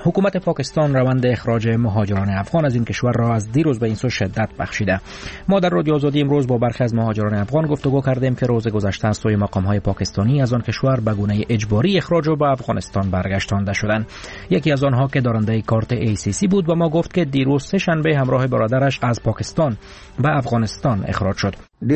حکومت پاکستان روند اخراج مهاجران افغان از این کشور را از دیروز به این سو شدت بخشیده. ما در رادیو آزادی امروز با برخی از مهاجران افغان گفتگو کردیم که روز گذشته از سوی مقام‌های پاکستانی از آن کشور به گونه اجباری اخراج و به افغانستان برگشتانده شدند. یکی از آنها که دارنده کارت ACC بود و ما گفت که دیروز سه شنبه همراه برادرش از پاکستان به افغانستان اخراج شد.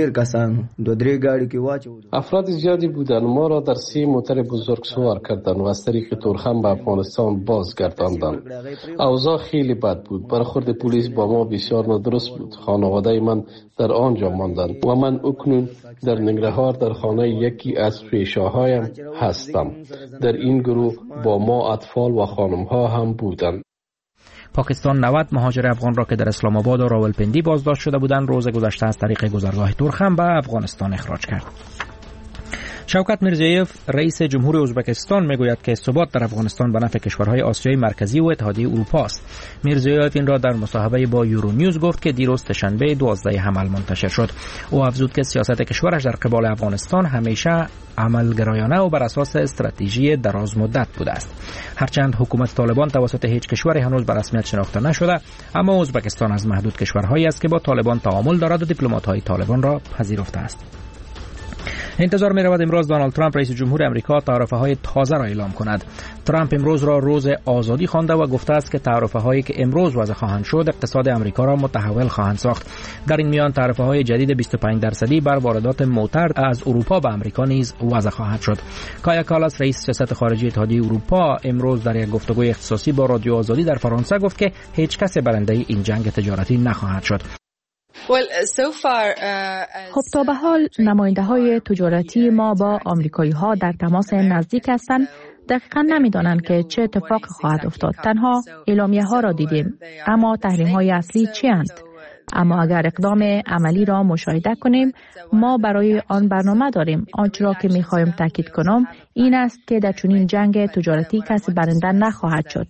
افراد زیادی بودند. ما را در 3 موتر بزرگ سوار کردند و از طریق تورخم به افغانستان بازگرداندند. اوضاع خیلی بد بود. برخورد پلیس با ما بسیار نادرست بود. خانواده من در آنجا ماندند و من اکنون در ننگرهار در خانه یکی از پیشاهایم هستم. در این گروه با ما اطفال و خانم‌ها هم بودند. پاکستان 90 مهاجر افغان را که در اسلام آباد و راولپندی بازداشت شده بودند روز گذشته از طریق گذرگاه تورخم به افغانستان اخراج کرد. شوکت میرزیوف رئیس جمهور ازبکستان میگوید که ثبات در افغانستان به نفع کشورهای آسیای مرکزی و اتحادیه اروپا است. میرزیوف این را در مصاحبه با یورو نیوز گفت که دیروز سه‌شنبه 12 حمل منتشر شد. او افزود که سیاست کشورش در قبال افغانستان همیشه عملگرایانه و بر اساس استراتژی دراز مدت بوده است. هرچند حکومت طالبان توسط هیچ کشوری هنوز به رسمیت شناخته نشده، اما ازبکستان از محدود کشورهایی است که با طالبان تعامل دارد و دیپلمات‌های طالبان را پذیرفته است. انتظار می رود امروز دونالد ترامپ رئیس جمهور امریکا تعرفه‌های تازه را اعلام کند. ترامپ امروز را روز آزادی خوانده و گفته است که تعرفه‌هایی که امروز وضع خواهند شد اقتصاد امریکا را متحول خواهند ساخت. در این میان تعرفه‌های جدید 25% بر واردات موتر از اروپا به امریکا نیز وضع خواهد شد. کایا کالاس رئیس سیاست خارجی اتحادیه اروپا امروز در یک گفتگوی اختصاصی با رادیو آزادی در فرانسه گفت که هیچ کس برنده این جنگ تجارتی نخواهد شد. خب تا به حال نماینده‌های تجارتی ما با آمریکایی‌ها در تماس نزدیک هستند. دقیقاً نمی‌دانند که چه اتفاقی خواهد افتاد. تنها اعلامیه‌ها را دیدیم. اما تحریم‌های اصلی چی‌اند؟ اما اگر اقدام عملی را مشاهده کنیم، ما برای آن برنامه داریم. آنچه را که می‌خوایم تاکید کنم این است که در چنین جنگ تجارتی کسی برنده نخواهد شد.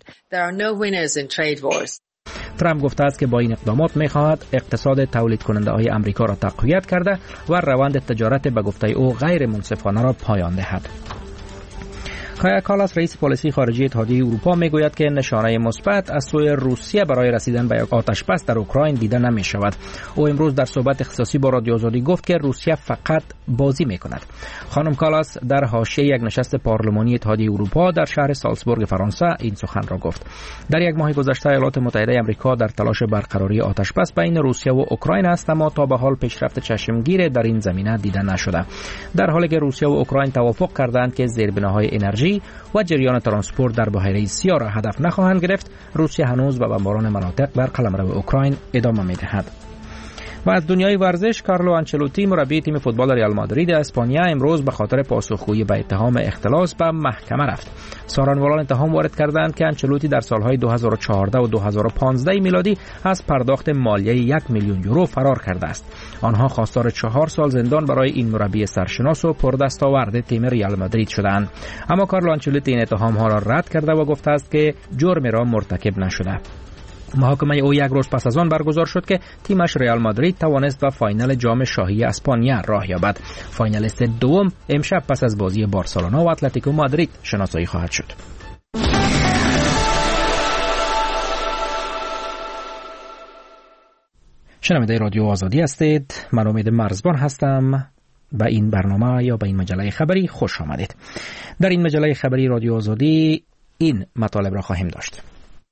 ترامپ گفته است که با این اقدامات می‌خواهد اقتصاد تولید کننده های امریکا را تقویت کرده و روند تجارت به گفته او غیر منصفانه را پایان دهد. کایا کالاس رئیس پالیسی خارجی اتحادیه اروپا میگوید که نشانه مثبت از سوی روسیه برای رسیدن به یک آتش‌بس در اوکراین دیده نمی‌شود. او امروز در صحبت اختصاصی با رادیو آزادی گفت که روسیه فقط بازی می‌کند. خانم کالاس در حاشیه یک نشست پارلمانی اتحادیه اروپا در شهر سالزبورگ فرانسه این سخن را گفت. در یک ماه گذشته ایالات متحده آمریکا در تلاش برقراری آتش‌بس بین روسیه و اوکراین است، اما تا به حال پیشرفت چشمگیر در این زمینه دیده نشده. در حالی که روسیه و اوکراین توافق کردند که زیربناهای انرژی و جریان ترانسپورت در بحیره سیاه را هدف نخواهند گرفت، روسیه هنوز به بمباران مناطق در قلمرو اوکراین ادامه می‌دهد. و از دنیای ورزش، کارلو آنچلوتی مربی تیم فوتبال ریال مادرید اسپانیا امروز به خاطر پاسخگویی به اتهام اختلاس به محکمه رفت. سارنوالان اتهام وارد کردند که آنچلوتی در سالهای 2014 و 2015 میلادی از پرداخت مالیه 1 میلیون یورو فرار کرده است. آنها خواستار 4 سال زندان برای این مربی سرشناس و پردستاورد تیم ریال مادرید شدند. اما کارلو آنچلوتی این اتهام‌ها را رد کرده و گفته است که جرمی را مرتکب نشده. محاکمه او یک روز پس از آن برگزار شد که تیمش ریال مادرید توانست به فاینال جام شاهی اسپانیا راه یابد. فاینالیست دوم امشب پس از بازی بارسلونا و اتلتیکو مادرید شناسایی خواهد شد. شنونده رادیو آزادی هستید. من امید مرزبان هستم. به این برنامه یا به این مجله خبری خوش آمدید. در این مجله خبری رادیو آزادی این مطالب را خواهیم داشت.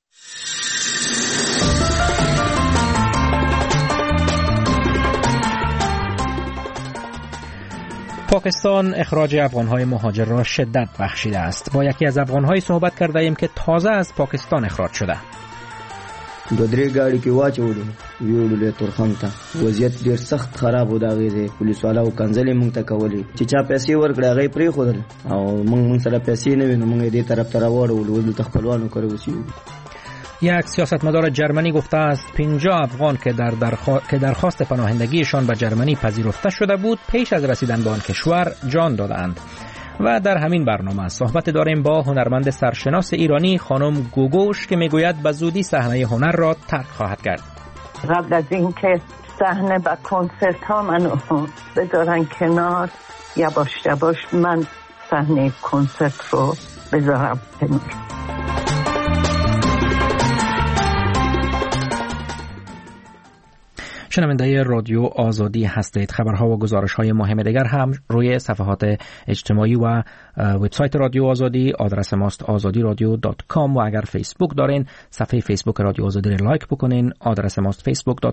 پاکستان اخراج افغان‌های مهاجر را شدت بخشیده است. با یکی از افغان‌های صحبت کرده ایم که تازه از پاکستان اخراج شده. دو درې ګاډي کې واچولو ویوړل تورخم ته وضعیت ډیر سخت خراب و دا غیره پولیس والا او کنځلې مونږ ته کولې چې چا پیسې ورکړه هغه پرې خودل او مونږ سره پیسې نه وینم مونږ دې طرف ته راوړل ول د خپلوانو کړو وسی. یک سیاستمدار جرمنی گفته است 50 افغان که درخواست پناهندگیشان به جرمنی پذیرفته شده بود پیش از رسیدن به آن کشور جان دادند. و در همین برنامه صحبت داریم با هنرمند سرشناس ایرانی خانم گوگوش که میگوید به زودی صحنه هنر را ترک خواهد کرد. قبل از اینکه صحنه و کنسرت ها منو بذارن کنار، یواش من صحنه کنسرت رو بذارم کنار. شنونده رادیو آزادی هستید. خبرها و گزارش‌های مهم دیگر هم روی صفحات اجتماعی و وبسایت رادیو آزادی، آدرس ماست azadiradio.com، و اگر فیسبوک دارین صفحه فیسبوک رادیو آزادی را لایک بکنین، آدرس ماست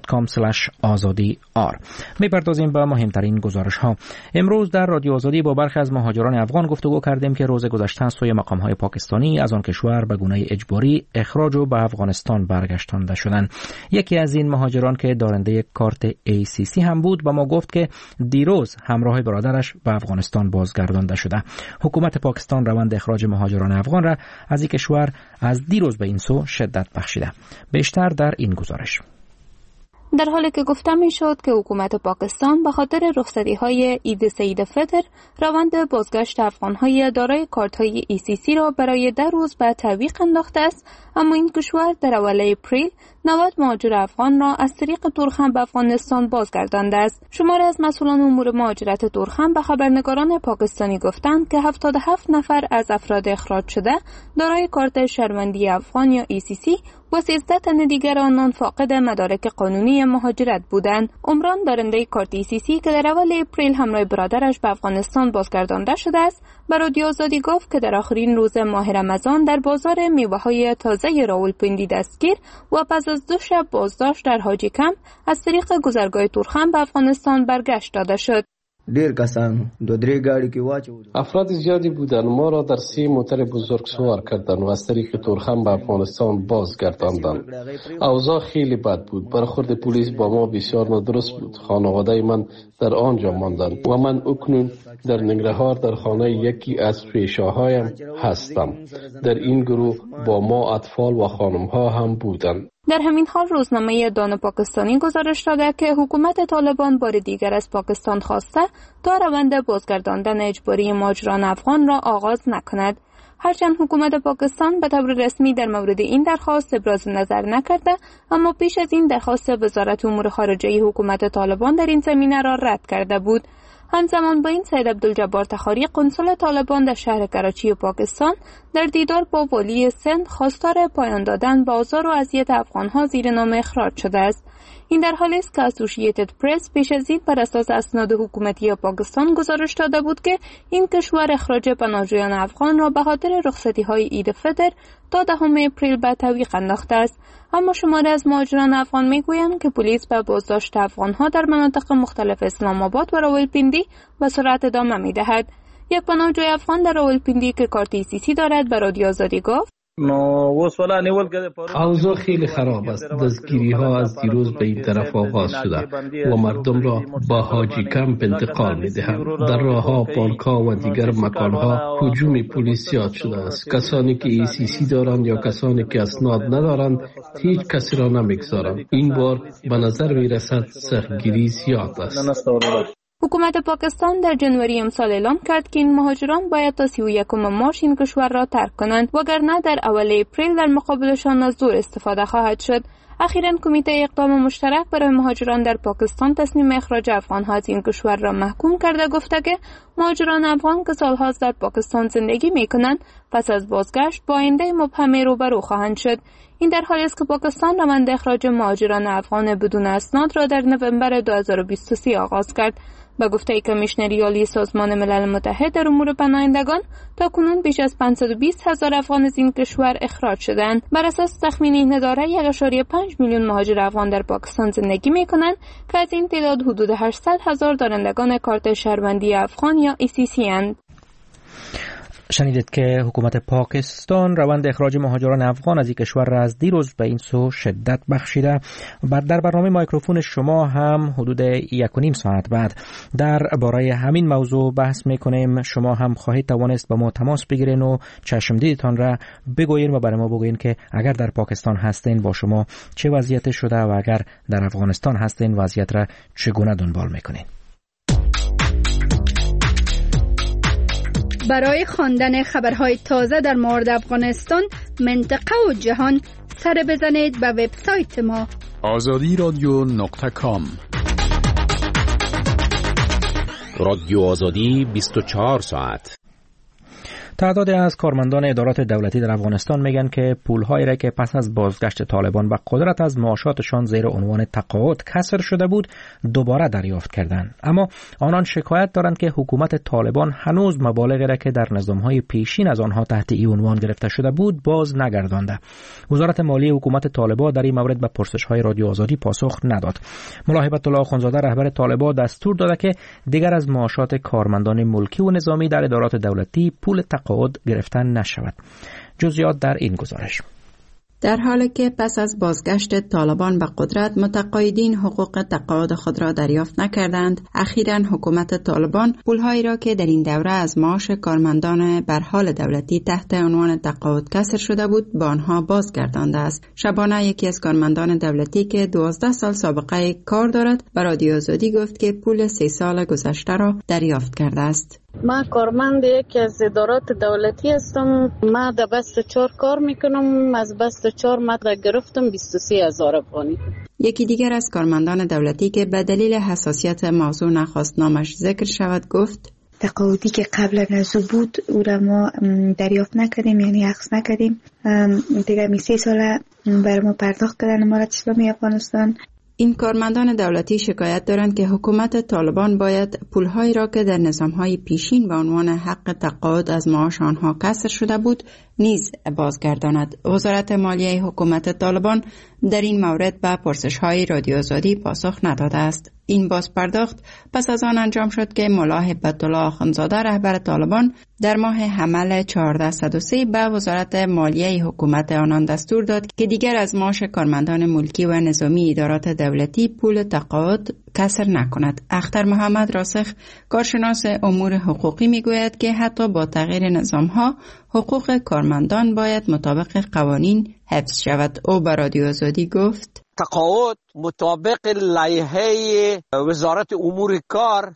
facebook.com/azadiyar. می‌پردازیم به مهمترین گزارش‌ها. امروز در رادیو آزادی با برخی از مهاجران افغان گفتگو کردیم که روز گذشته سوی مقام‌های پاکستانی از آن کشور به گونه اجباری اخراج و به افغانستان برگشتانده شدند. یکی از این مهاجران که دارنده کارت ACC هم بود با ما گفت که دیروز همراه برادرش به افغانستان بازگردانده شده. حکومت پاکستان روند اخراج مهاجران افغان را از این کشور از دیروز به این سو شدت بخشیده. بیشتر در این گزارش. در حالی که گفته می شد که حکومت پاکستان به خاطر رخصتی‌های عید سید فطر روند بازگشت افغان‌های دارای کارت‌های ACC را برای 10 روز به تعویق انداخته است، اما این کشور در اول اپریل 90 مهاجر افغان را از طریق تورخم به افغانستان بازگردانده است. شماری از مسئولان امور مهاجرت تورخم به خبرنگاران پاکستانی گفتند که 77 نفر از افراد اخراج شده دارای کارت شهروندی افغان یا ACC و 13 تن دیگر آنان فاقد مدارک قانونی مهاجرت بودند. عمران دارنده کارت ACC که در اول اپریل همراه برادرش به افغانستان بازگردانده شده است، به رادیو آزادی گفت که در آخرین روز ماه رمضان در بازار میوه‌های تازه راولپیندی دستگیر و پس از 2 شب بازداشت در حاجی کمپ از طریق گذرگاه تورخم به افغانستان برگشت داده شد. ډیر کسان 2-3 گاڑی کې واچول. افراد زیادی بودند. ما را در 3 موتر بزرگ سوار کردند و از طریق تورخم به افغانستان بازگرداندند. اوضاع خیلی بد بود. برخورد پلیس با ما بسیار نادرست بود. خانواده من در آنجا ماندند و من اکنون در ننگرهار در خانه یکی از پیشاهایم هستم. در این گروه با ما اطفال و خانم‌ها هم بودند. در همین حال روزنامه دان پاکستانی گزارش داده که حکومت طالبان بار دیگر از پاکستان خواسته تا روند بازگرداندن اجباری مهاجران افغان را آغاز نکند. هرچند حکومت پاکستان به طور رسمی در مورد این درخواست ابراز نظر نکرده، اما پیش از این درخواست وزارت امور خارجه حکومت طالبان در این زمینه را رد کرده بود. همزمان با این سید عبدالجبار تخاری قنصل طالبان در شهر کراچی پاکستان در دیدار با والی سند خواستار پایان دادن به آزار و اذیت افغان‌ها زیر نام اخراج شده است. این در حالی است که اسوسییتد پرس پیش از این بر اساس اسناد حکومتی پاکستان گزارش داده بود که این کشور اخراج پناهجویان افغان را به خاطر رخصتی‌های عید فطر تا 10 اپریل به تعویق انداخته است. اما شماری از مهاجران افغان میگویند که پلیس به بازداشت افغان‌ها در مناطق مختلف اسلام آباد و راولپیندی به سرعت ادامه می‌دهد. یک پناهجوی افغان در راولپیندی که کارت ACC دارد به رادیو آزادی گفت: اوضاع خیلی خراب است. دستگیری ها از دیروز به این طرف آغاز شده و مردم را با حاجی کمپ انتقال می دهند. در راه ها، پارک ها و دیگر مکان ها هجوم پلیس زیاد شده است. کسانی که ACC دارند یا کسانی که اسناد ندارند هیچ کسی را نمیگذارند. این بار به نظر می رسد سختگیری زیاد است. حکومت پاکستان در جنوری امسال اعلام کرد که این مهاجران باید تا 31 مارس این کشور را ترک کنند، وگرنه در اول اپریل در مقابلشان از زور استفاده خواهد شد. اخیراً کمیته اقدام مشترک برای مهاجران در پاکستان تصمیم اخراج افغان‌ها از این کشور را محکوم کرده، گفته که مهاجران افغان که سال‌هاست در پاکستان زندگی می‌کنند پس از بازگشت با آینده مبهمی روبرو خواهند شد. این در حالی است که پاکستان روند اخراج مهاجران افغان بدون اسناد را در نوامبر 2023 آغاز کرد. با گفته کمیشنری عالی سازمان ملل متحد در امور پناهندگان تاکنون بیش از 520,000 افغان از این کشور اخراج شدند. بر اساس تخمین این اداره 1.5 میلیون مهاجر افغان در پاکستان زندگی می‌کنند که از این تعداد حدود 800,000 دارندگان کارت شهروندی افغان یا ACC اند. شنیدید که حکومت پاکستان روند اخراج مهاجران افغان از این کشور را از دیروز به این سو شدت بخشیده. در برنامه مایکروفون شما هم حدود 1.5 ساعت بعد در باره همین موضوع بحث میکنیم. شما هم خواهید توانست با ما تماس بگیرین و چشمدیدتان را بگویین و برای ما بگویین که اگر در پاکستان هستین با شما چه وضعیت شده و اگر در افغانستان هستین وضعیت را چگونه دنبال میکنین. برای خواندن خبرهای تازه در مورد افغانستان، منطقه و جهان سر بزنید به وبسایت ما azadiradio.com. رادیو آزادی 24 ساعت. تعدادی از کارمندان ادارات دولتی در افغانستان میگن که پولهایی را که پس از بازگشت طالبان به قدرت از معاشاتشان زیر عنوان تقاعد کسر شده بود دوباره دریافت کردند. اما آنان شکایت دارند که حکومت طالبان هنوز مبالغی را که در نظامهای پیشین از آنها تحت این عنوان گرفته شده بود باز نگردانده. وزارت مالی حکومت طالبان در این مورد به پرسش‌های رادیو آزادی پاسخ نداد. ملا هیبت الله اخوندزاده رهبر طالبان دستور داده که دیگر از معاشات کارمندان ملکی و نظامی در ادارات دولتی پول تقاعد گرفتن نشود. جزئیات در این گزارش. در حالی که پس از بازگشت طالبان به قدرت متقاعدین حقوق تقاعد خود را دریافت نکردند، اخیراً حکومت طالبان پولهایی را که در این دوره از معاش کارمندان برحال دولتی تحت عنوان تقاعد کسر شده بود به آنها بازگردانده است. شبانه یکی از کارمندان دولتی که 12 سال سابقه کار دارد به رادیو آزادی گفت که پول 3 سال گذشته را دریافت کرده است. من کارمند یکی از ادارات دولتی هستم. من در بست 4 کار میکنم. از بست 4 من گرفتم 23,000 افغانی. یکی دیگر از کارمندان دولتی که به دلیل حساسیت موضوع نخواست نامش ذکر شود گفت تقاعدی که قبل از بود او را ما دریافت نکردیم، یعنی اخذ نکردیم. دیگر 3 سال بر ما پرداخت کردن امارت اسلامی افغانستان. این کارمندان دولتی شکایت دارند که حکومت طالبان باید پولهایی را که در نظامهای پیشین به عنوان حق تقاعد از معاش آنها کسر شده بود نیز بازگرداند. وزارت مالیه حکومت طالبان در این مورد به پرسش‌های رادیو آزادی پاسخ نداده است. این بازپرداخت پس از آن انجام شد که ملا هیبت الله اخوندزاده رهبر طالبان در ماه حمل 1403 به وزارت مالیه حکومت آنان دستور داد که دیگر از معاش کارمندان ملکی و نظامی ادارات دولتی پول تقاعد کسر نکند. اختر محمد راسخ کارشناس امور حقوقی میگوید که حتی با تغییر نظام‌ها حقوق کارمندان باید مطابق قوانین حفظ شود. او به رادیو آزادی گفت تقاعد مطابق لایحه وزارت امور کار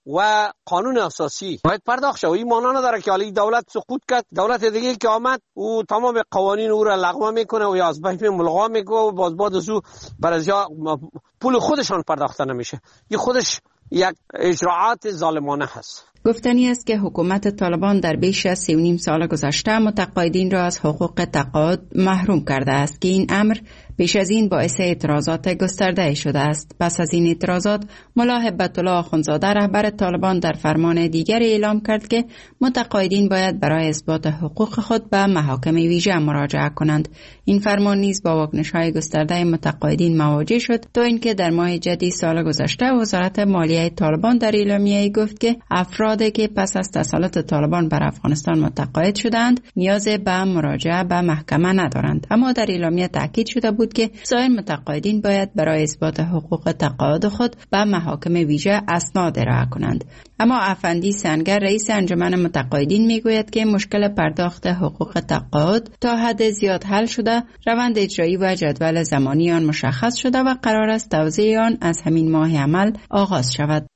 و قانون اساسی باید پرداخت شود. این معنی نداره که حالی دولت سقوط کرد، دولت دیگه که آمد او تمام قوانین او را لغو میکنه و یا از بین ملغا میکنه و باز بعد از او برازیا پول خودشان پرداخته نمیشه. این خودش یک اجراعات ظالمانه هست. گفتنی است که حکومت طالبان در بیش از 3.5 سال گذشته متقاعدین را از حقوق تقاعد محروم کرده است که این امر بیش از این باعث اعتراضات گسترده شده است. پس از این اعتراضات ملا هیبت الله اخوندزاده رهبر طالبان در فرمان دیگر اعلام کرد که متقاعدین باید برای اثبات حقوق خود به محاکم ویژه مراجعه کنند. این فرمان نیز با واکنش‌های گسترده متقاعدین مواجه شد تا اینکه در ماه جدی سال گذشته وزارت مالیه طالبان در اعلامیه‌ای گفت که افرادی که پس از تسلط طالبان بر افغانستان متقاعد شدند نیاز به مراجعه به محکمه ندارند. اما در اعلامیه تاکید شده بود که سایر متقاعدین باید برای اثبات حقوق تقاعد خود به محاکم ویژه اسناد ارائه کنند. اما افندی سنگر رئیس انجمن متقاعدین میگوید که مشکل پرداخت حقوق تقاعد تا حد زیاد حل شده، روند اجرایی و جدول زمانی آن مشخص شده و قرار است توزیع آن از همین ماه عمل آغاز شود.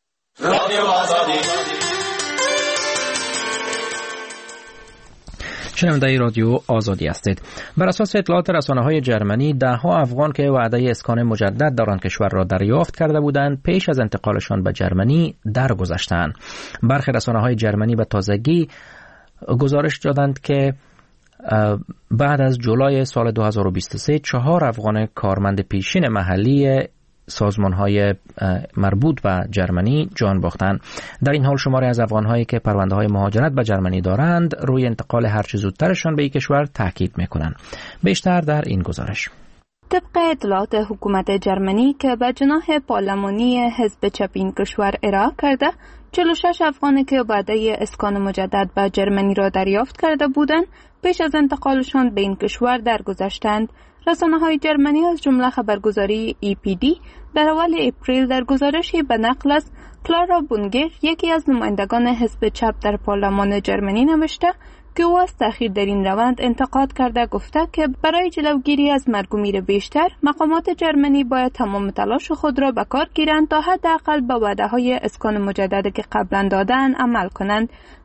شنونده رادیو آزادی هستید. بر اساس اطلاعات رسانه‌های جرمنی، ده‌ها افغان که وعده اسکان مجدد در آن کشور را دریافت کرده بودند، پیش از انتقالشان به جرمنی درگذشتند. برخی رسانه‌های جرمنی به تازگی گزارش دادند که بعد از جولای سال 2023 4 افغان کارمند پیشین محلی سازمان‌های مربوط به جرمنی جان باختند. در این حال شماری از افغان‌هایی که پرونده‌های مهاجرت به جرمنی دارند روی انتقال هرچه زودترشان به این کشور تاکید می‌کنند. بیشتر در این گزارش. طبق اطلاعات حکومت جرمنی که به جناح پارلمانی حزب چپ این کشور ارائه کرده، 46 افغانی که وعده اسکان مجدد به جرمنی را دریافت کرده بودند، پیش از انتقالشان به این کشور درگذشتند. رسانه‌های جرمنی از جمله خبرگزاری EPD در اول اپریل در گزارشی به نقل از کلارا بونگر، یکی از نمایندگان حزب چپ در پارلمان جرمنی، نوشته که او از تأخیر در این روند انتقاد کرده گفته که برای جلوگیری از مرگ و میر بیشتر، مقامات جرمنی باید تمام تلاش خود را به کار گیرند تا حداقل به وعده‌های اسکان مجددی که قبلا دادند عمل کنند.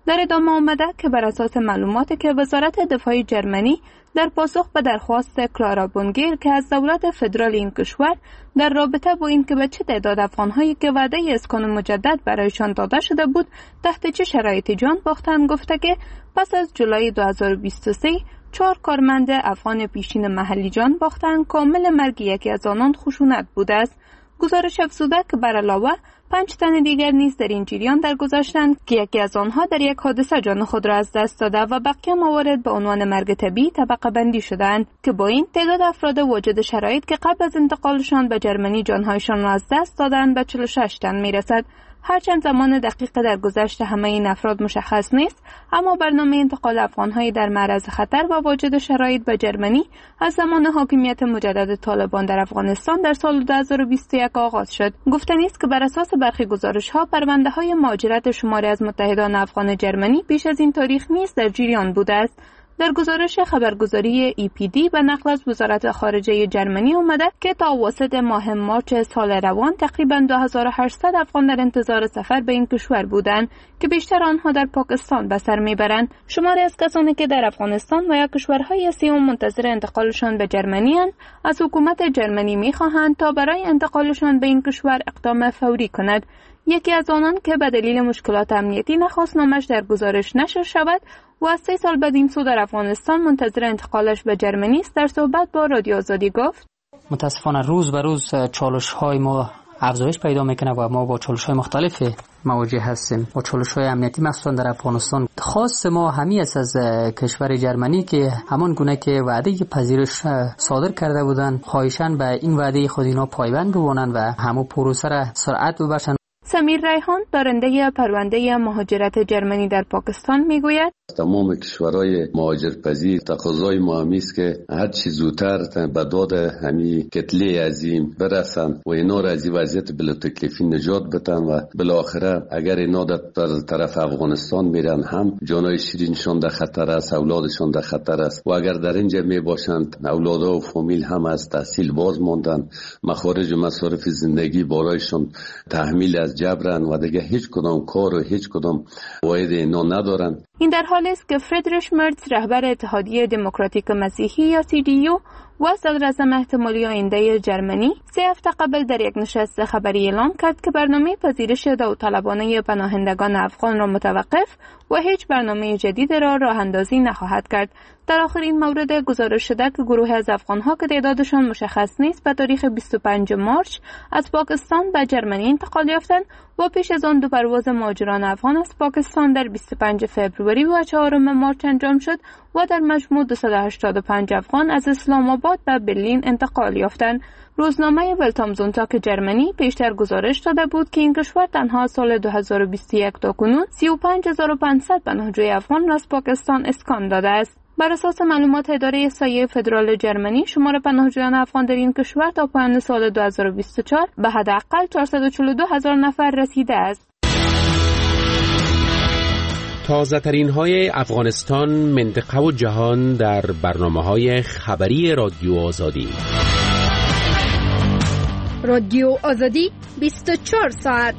در ادامه آمده که بر اساس معلوماتی که وزارت دفاع جرمنی در پاسخ به درخواست کلارا بونگیر که از دولت فدرال این کشور در رابطه با اینکه به چه تعداد افغان‌هایی که وعده اسکان مجدد برایشان داده شده بود تحت چه شرایطی جان باختند، گفته که پس از جولای 2023 4 کارمند افغان پیشین محلی جان باختند. کامل مرگ یکی از آنان خشونت بوده است. گزارش افزوده که بر علاوه 5 تن دیگر نیز در این جریان درگذشتند که یکی از آنها در یک حادثه جان خود را از دست داده و بقیه موارد به عنوان مرگ طبیعی طبقه بندی شدند که با این تعداد افراد واجد شرایط که قبل از انتقالشان به جرمنی جانهایشان را از دست دادند به 46 تن میرسد. هرچند زمان دقیق در گذشت همه این افراد مشخص نیست، اما برنامه انتقال افغان‌های در معرض خطر و واجد شرایط به جرمنی از زمان حاکمیت مجدد طالبان در افغانستان در سال 2021 آغاز شد. گفتنی است که بر اساس برخی گزارش‌ها پرونده‌های مهاجرت شماری از متحدان افغان جرمنی بیش از این تاریخ نیز در جریان بوده است. در گزارش خبرگزاری EPD به نقل از وزارت خارجه جرمنی آمده که تا اواسط ماه مارچ سال روان تقریباً 2800 افغان در انتظار سفر به این کشور بودند که بیشتر آنها در پاکستان به سر میبرند. شماری از کسانی که در افغانستان و یا کشورهای سوم منتظر انتقالشان به جرمنی اند از حکومت جرمنی میخواهند تا برای انتقالشان به این کشور اقدام فوری کند. یکی از آنان که به دلیل مشکلات امنیتی نخواست نامش در گزارش نشر شود و از 3 سال بعد این سو در افغانستان منتظر انتقالش به جرمنی است، در صحبت با رادیو آزادی گفت: متاسفانه روز به روز چالش‌های ما افزایش پیدا میکنه و ما با چالش‌های مختلف مواجه هستیم. با چالش‌های امنیتی مخصوصا در افغانستان. خاص ما همین است از کشور جرمنی که همان گونه که وعده پذیرش صادر کرده بودند خواهشاً به این وعده خود اینا پایبند بمانند و همو پروسه را سرعت ببخشند. سمیر ریحان دارنده پرونده مهاجرت جرمنی در پاکستان میگوید: تمام کشورهای مهاجرپذیر تقاضای ما است که هر چی زودتر به داد همین کتله عظیم برسن و اینا را از وضعیت بلا تکلیفی نجات بدن و بالاخره اگر اینا در طرف افغانستان میرن هم جانای شیرینشان در خطر است، اولادشان در خطر است و اگر در اینجا می باشند اولادها و فامیل هم از تحصیل باز ماندن، مخارج و مصارف زندگی برایشان تحمیل از جبران و دیگه هیچ کدام کار و هیچ کدام واحد اینا ندارن. این در حالی است که فریدریش مرتز رهبر اتحادیه دموکراتیک مسیحی یا CDU و صدراعظم احتمالی آینده جرمنی 3 هفته قبل در یک نشست خبری اعلام کرد که برنامه پذیرش داوطلبانه پناهندگان افغان را متوقف و هیچ برنامه جدید را راه اندازی نخواهد کرد. در آخر این مورد گزارش شده که گروه از افغانها که تعدادشان مشخص نیست به تاریخ 25 مارچ از پاکستان به جرمنی انتقال یافتند و پیش از آن 2 پرواز مهاجران افغان از پاکستان در 25 فوریه و 4 مارچ انجام شد و در مجموع 285 افغان از اسلام آباد به برلین انتقال یافتند. روزنامه ولتامزونتاک جرمنی پیشتر گزارش داده بود که این کشور تنها سال 2021 تا کنون 35500 پناهجوی افغان را از پاکستان اسکان داده است. بر اساس معلومات اداره سایه فدرال جرمنی شمار پناهجویان افغان در این کشور تا پایان سال 2024 به حداقل 442000 نفر رسیده است. تازه ترین های افغانستان، منطقه و جهان در برنامه‌های خبری رادیو آزادی. رادیو آزادی 24 ساعت.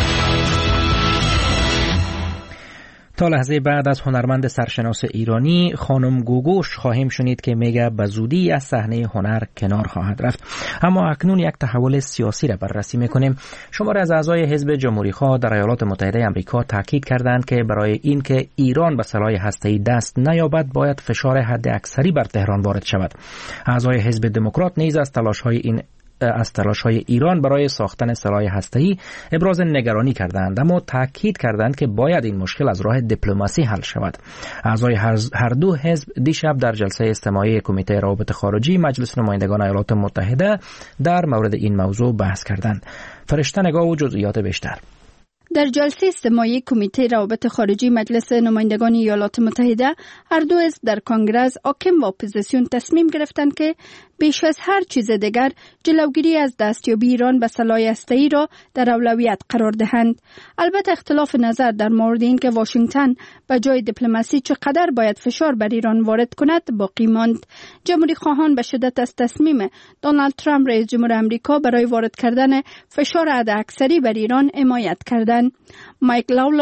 تا لحظه بعد از هنرمند سرشناس ایرانی خانم گوگوش خواهیم شنید که میگه به زودی از صحنه هنر کنار خواهد رفت. اما اکنون یک تحول سیاسی را بررسی میکنیم. شماری از اعضای حزب جمهوری‌خواه در ایالات متحده آمریکا تاکید کردند که برای اینکه ایران به سلاح هسته‌ای دست نیابد باید فشار حداکثری بر تهران وارد شود. اعضای حزب دموکرات نیز از تلاش‌های ایران برای ساختن سلاح هسته‌ای ابراز نگرانی کردند، اما تاکید کردند که باید این مشکل از راه دیپلماسی حل شود. اعضای هر دو حزب دیشب در جلسه اجتماعی کمیته روابط خارجی مجلس نمایندگان ایالات متحده در مورد این موضوع بحث کردند. فرشته نگاه و جزئیات بیشتر. در جلسه اجتماعی کمیته روابط خارجی مجلس نمایندگان ایالات متحده هر دو حزب در کنگره حاکم و اپوزیسیون تصمیم گرفتند که بیش از هر چیز دیگر جلوگیری از دستیابی ایران به سلاح هسته‌ای را در اولویت قرار دهند. البته اختلاف نظر در مورد این که واشنگتن به جای دیپلماسی چقدر باید فشار بر ایران وارد کند باقی ماند. جمهوری خواهان به شدت از تصمیم دونالد ترامپ رئیس جمهور آمریکا برای وارد کردن فشار حداکثری بر ایران حمایت کردند. مایک لاولر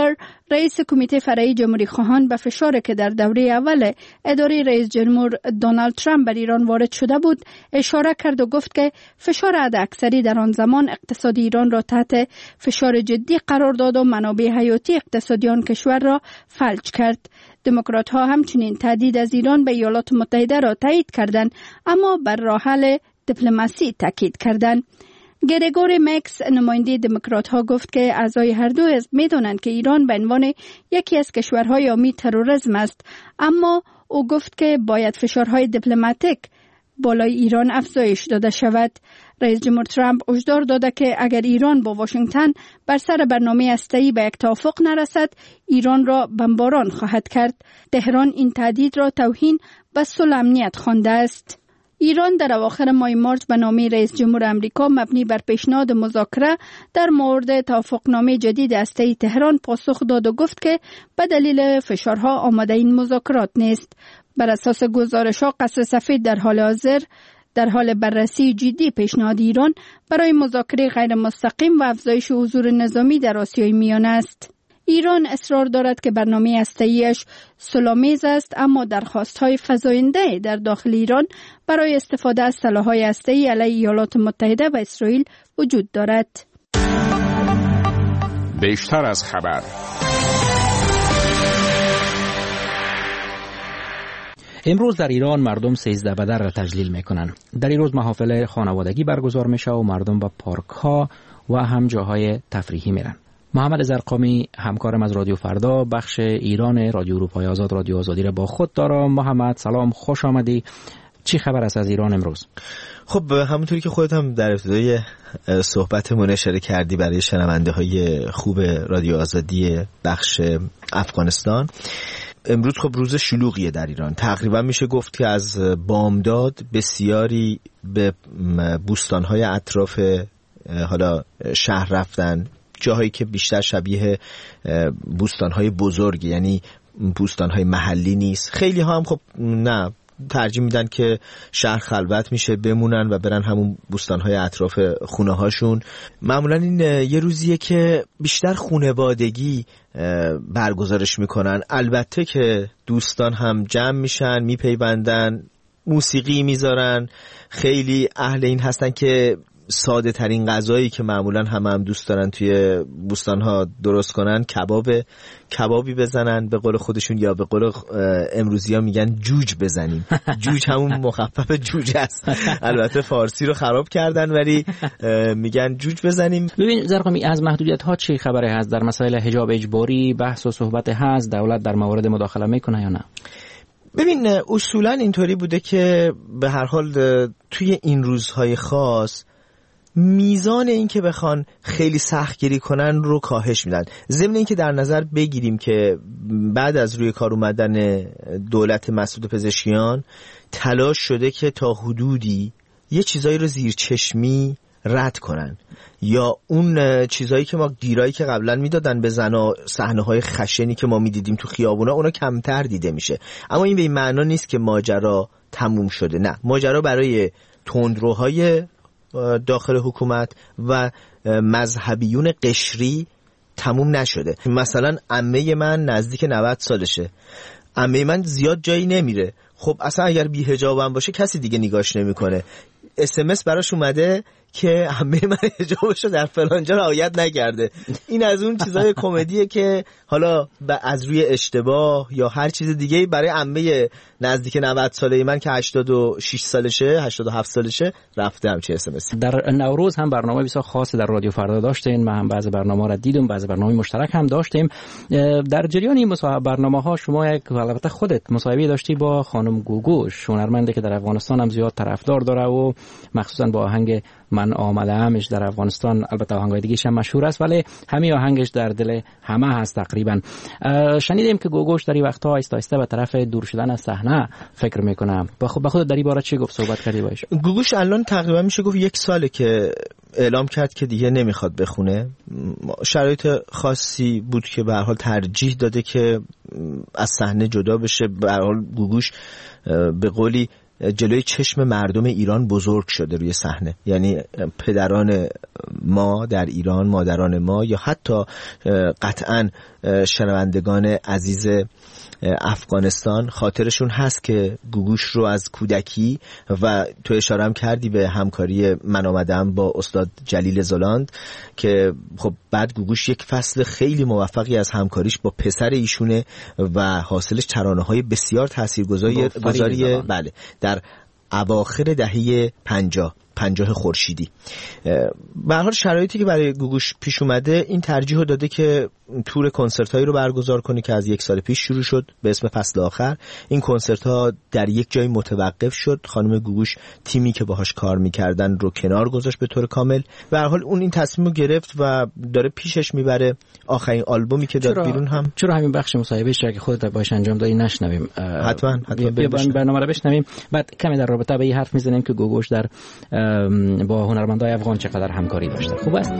رئیس کمیته فرعی جمهوری خواهان به فشاری که در دوره اول اداره رئیس جمهور دونالد ترامپ بر ایران وارد شده بود اشاره کرد و گفت که فشار حداکثری در آن زمان اقتصاد ایران را تحت فشار جدی قرار داد و منابع حیاتی اقتصادی آن کشور را فلج کرد. دموکرات ها همچنین تهدید از ایران به ایالات متحده را تایید کردند، اما بر راه حل دیپلماسی تاکید کردند. گریگوری مکس نماینده دموکرات ها گفت که اعضای هر دو حزب می‌دانند که ایران به عنوان یکی از کشورهای حامی تروریسم است، اما او گفت که باید فشارهای دیپلماتیک بالای ایران افزایش داده شود. رئیس جمهور ترامپ هشدار داده که اگر ایران با واشنگتن بر سر برنامه هسته‌ای به یک توافق نرسد، ایران را بمباران خواهد کرد. تهران این تهدید را توهین به صلح امنیت خوانده است. ایران در اواخر ماه مارس به نامه رئیس جمهور آمریکا مبنی بر پیشنهاد مذاکره در مورد توافقنامه جدید هسته‌ای تهران پاسخ داد و گفت که به دلیل فشارها آماده این مذاکرات نیست. بر اساس گزارش‌ها قصر سفید در حال حاضر در حال بررسی جدی پیشنهاد ایران برای مذاکره غیر مستقیم و افزایش حضور نظامی در آسیای میانه است. ایران اصرار دارد که برنامه هسته‌ایش صلح‌آمیز است، اما درخواست‌های فزاینده در داخل ایران برای استفاده از سلاح‌های هسته‌ای علیه ایالات متحده و اسرائیل وجود دارد. بیشتر از خبر. امروز در ایران مردم 13 بدر را تجلیل میکنند. در این روز محافل خانوادگی برگزار میشه و مردم به پارک ها و هم جاهای تفریحی میرن. محمد زرقامی همکارم از رادیو فردا بخش ایران رادیو اروپای آزاد رادیو آزادی را با خود دارم. محمد سلام، خوش آمدی. چی خبر است از ایران امروز؟ خب همونطوری که خودت هم در ابتدای صحبتمون اشاره کردی برای شنونده های خوب رادیو آزادی بخش افغانستان، امروز خب روز شلوغیه در ایران. تقریبا میشه گفت که از بامداد بسیاری به بوستان‌های اطراف حالا شهر رفتن، جاهایی که بیشتر شبیه بوستان‌های بزرگ، یعنی بوستان‌های محلی نیست. خیلی ها هم خب نه، ترجیح میدن که شهر خلوت میشه بمونن و برن همون بوستان‌های اطراف خونه هاشون. معمولا این یه روزیه که بیشتر خانوادگی برگزارش میکنن. البته که دوستان هم جمع میشن، میپیوندن، موسیقی میذارن. خیلی اهل این هستن که ساده ترین غذایی که معمولا هم دوست دارن توی بوستان ها درست کنن کبابی بزنن به قول خودشون، یا به قول امروزی ها میگن جوج بزنیم. جوج همون مخفف جوج است. البته فارسی رو خراب کردن ولی میگن جوج بزنیم. ببین زرقامی، از محدودیت ها چی خبره هست؟ در مسائل حجاب اجباری بحث و صحبت هست؟ دولت در مورد مداخله میکنه یا نه؟ ببین اصولا اینطوری بوده که به هر حال توی این روزهای خاص میزان این که بخوان خیلی سختگیری کنن رو کاهش میدن. ضمن این که در نظر بگیریم که بعد از روی کار اومدن دولت مسعود پزشکیان تلاش شده که تا حدودی یه چیزایی رو زیر چشمی رد کنن، یا اون چیزایی که ما گیرایی که قبلا میدادن به زنا، صحنه‌های خشنی که ما میدیدیم تو خیابونا، اونا کمتر دیده میشه. اما این به این معنا نیست که ماجرا تموم شده. نه، ماجرا برای تندروهای داخل حکومت و مذهبیون قشری تموم نشده. مثلا عمه من نزدیک 90 سالشه، عمه من زیاد جایی نمیره. خب اصلا اگر بی حجابم باشه کسی دیگه نگاش نمیکنه. SMS براش اومده که عمه من حجابشو در فلان جا رعایت نکرده. این از اون چیزای کمدیه که حالا از روی اشتباه یا هر چیز دیگه برای عمه نزدیک 90 ساله من که 86 سالشه 87 سالشه رفته همچه SMS. در نوروز هم برنامه بسیار خاص در رادیو فردا داشتیم. من هم بعضی برنامه را دیدم، بعضی برنامه مشترک هم داشتیم. در جریان این برنامه‌ها شما یک البته خودت مصاحبه داشتی با خانم گوگوش، هنرمندی که در افغانستان هم زیاد طرفدار داره و مخصوصا با آهنگ من آمده‌امش در افغانستان، البته آهنگای دیگه‌ش هم مشهور است ولی همین آهنگش در دل همه هست تقریبا. شنیدیم که گوگوش در این وقت‌ها آهسته به طرف دور شدن از صحنه فکر میکنه. به خود در این باره چی گفت؟ صحبت کردی باش؟ گوگوش الان تقریبا میشه گفت 1 ساله که اعلام کرد که دیگه نمیخواد بخونه. شرایط خاصی بود که به هر حال ترجیح داده که از صحنه جدا بشه. به هر حال گوگوش به قولی جلوی چشم مردم ایران بزرگ شده روی صحنه. یعنی پدران ما در ایران، مادران ما، یا حتی قطعاً شنوندگان عزیز افغانستان خاطرشون هست که گوگوش رو از کودکی، و تو اشاره هم کردی به همکاری من آمدم با استاد جلیل زلاند که خب بعد گوگوش یک فصل خیلی موفقی از همکاریش با پسر ایشونه و حاصلش ترانه‌های بسیار تاثیرگذاری بله در اواخر دهه 50 خورشیدی. به هر حال شرایطی که برای گوگوش پیش اومده این ترجیح رو داده که تور کنسرت‌هایی رو برگزار کنه که از 1 سال پیش شروع شد به اسم فصل آخر. این کنسرت‌ها در یک جای متوقف شد. خانم گوگوش تیمی که باهاش کار می‌کردن رو کنار گذاشت به طور کامل. به هر حال اون این تصمیم رو گرفت و داره پیشش میبره. آخرین آلبومی که داد بیرون هم چرا همین بخش مصاحبهش را که خودت باهاش انجام دادی نشنویم؟ حتما برنامه رو بشنویم، بعد کمی در رابطه به این حرف میزنیم که گوگوش در با هنرمندای افغان چقدر همکاری داشته. خوب است؟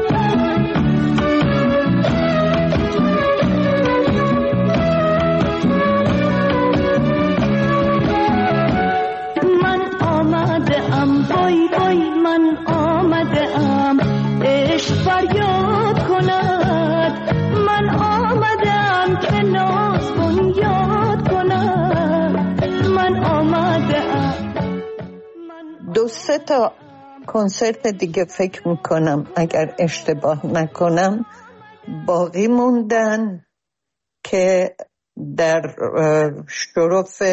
من آمده ام بای بای، من آمده ام عشق فریاد کند، من آمده ام که ناز بنیاد کند، من آمده ام. 2-3 تا کنسرت دیگه فکر میکنم اگر اشتباه نکنم باقی موندن که در شرف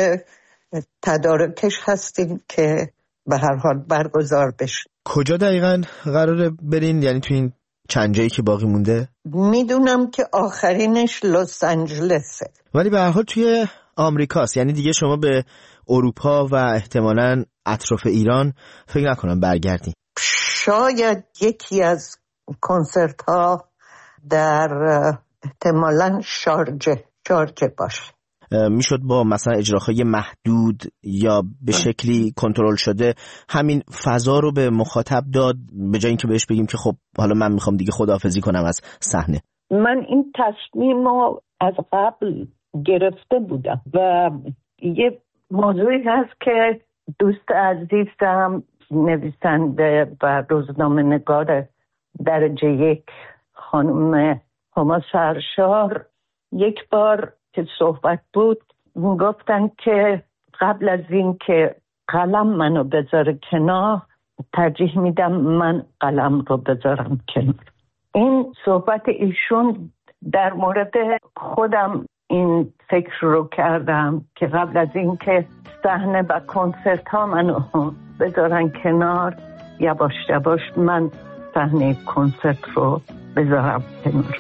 تدارکش هستیم که به هر حال برگزار بشه. کجا دقیقاً قراره برین؟ یعنی تو این چند جایی که باقی مونده؟ میدونم که آخرینش لس آنجلسه، ولی به هر حال توی آمریکاست. یعنی دیگه شما به اروپا و احتمالاً اطراف ایران فکر نکنم برگردین. شاید یکی از کنسرت ها در احتمالاً شارجه باشه. میشد با مثلا اجراهای محدود یا به شکلی کنترل شده همین فضا رو به مخاطب داد، به جای اینکه بهش بگیم که خب حالا من میخوام دیگه خداحافظی کنم از صحنه؟ من این تصمیم رو از قبل گرفته بودم و یه موضوعی هست که دوست عزیزم نویسنده و روزنامه نگار درجه 1 خانم هما سرشار یک بار که صحبت بود گفتن که قبل از این که قلم منو بذاره کنار ترجیح میدم من قلم رو بذارم کنار. این صحبت ایشون در مورد خودم این فکر رو کردم که قبل از این که صحنه و کنسرت ها منو بذارن کنار یواش یواش من صحنه کنسرت رو بذارم کنار.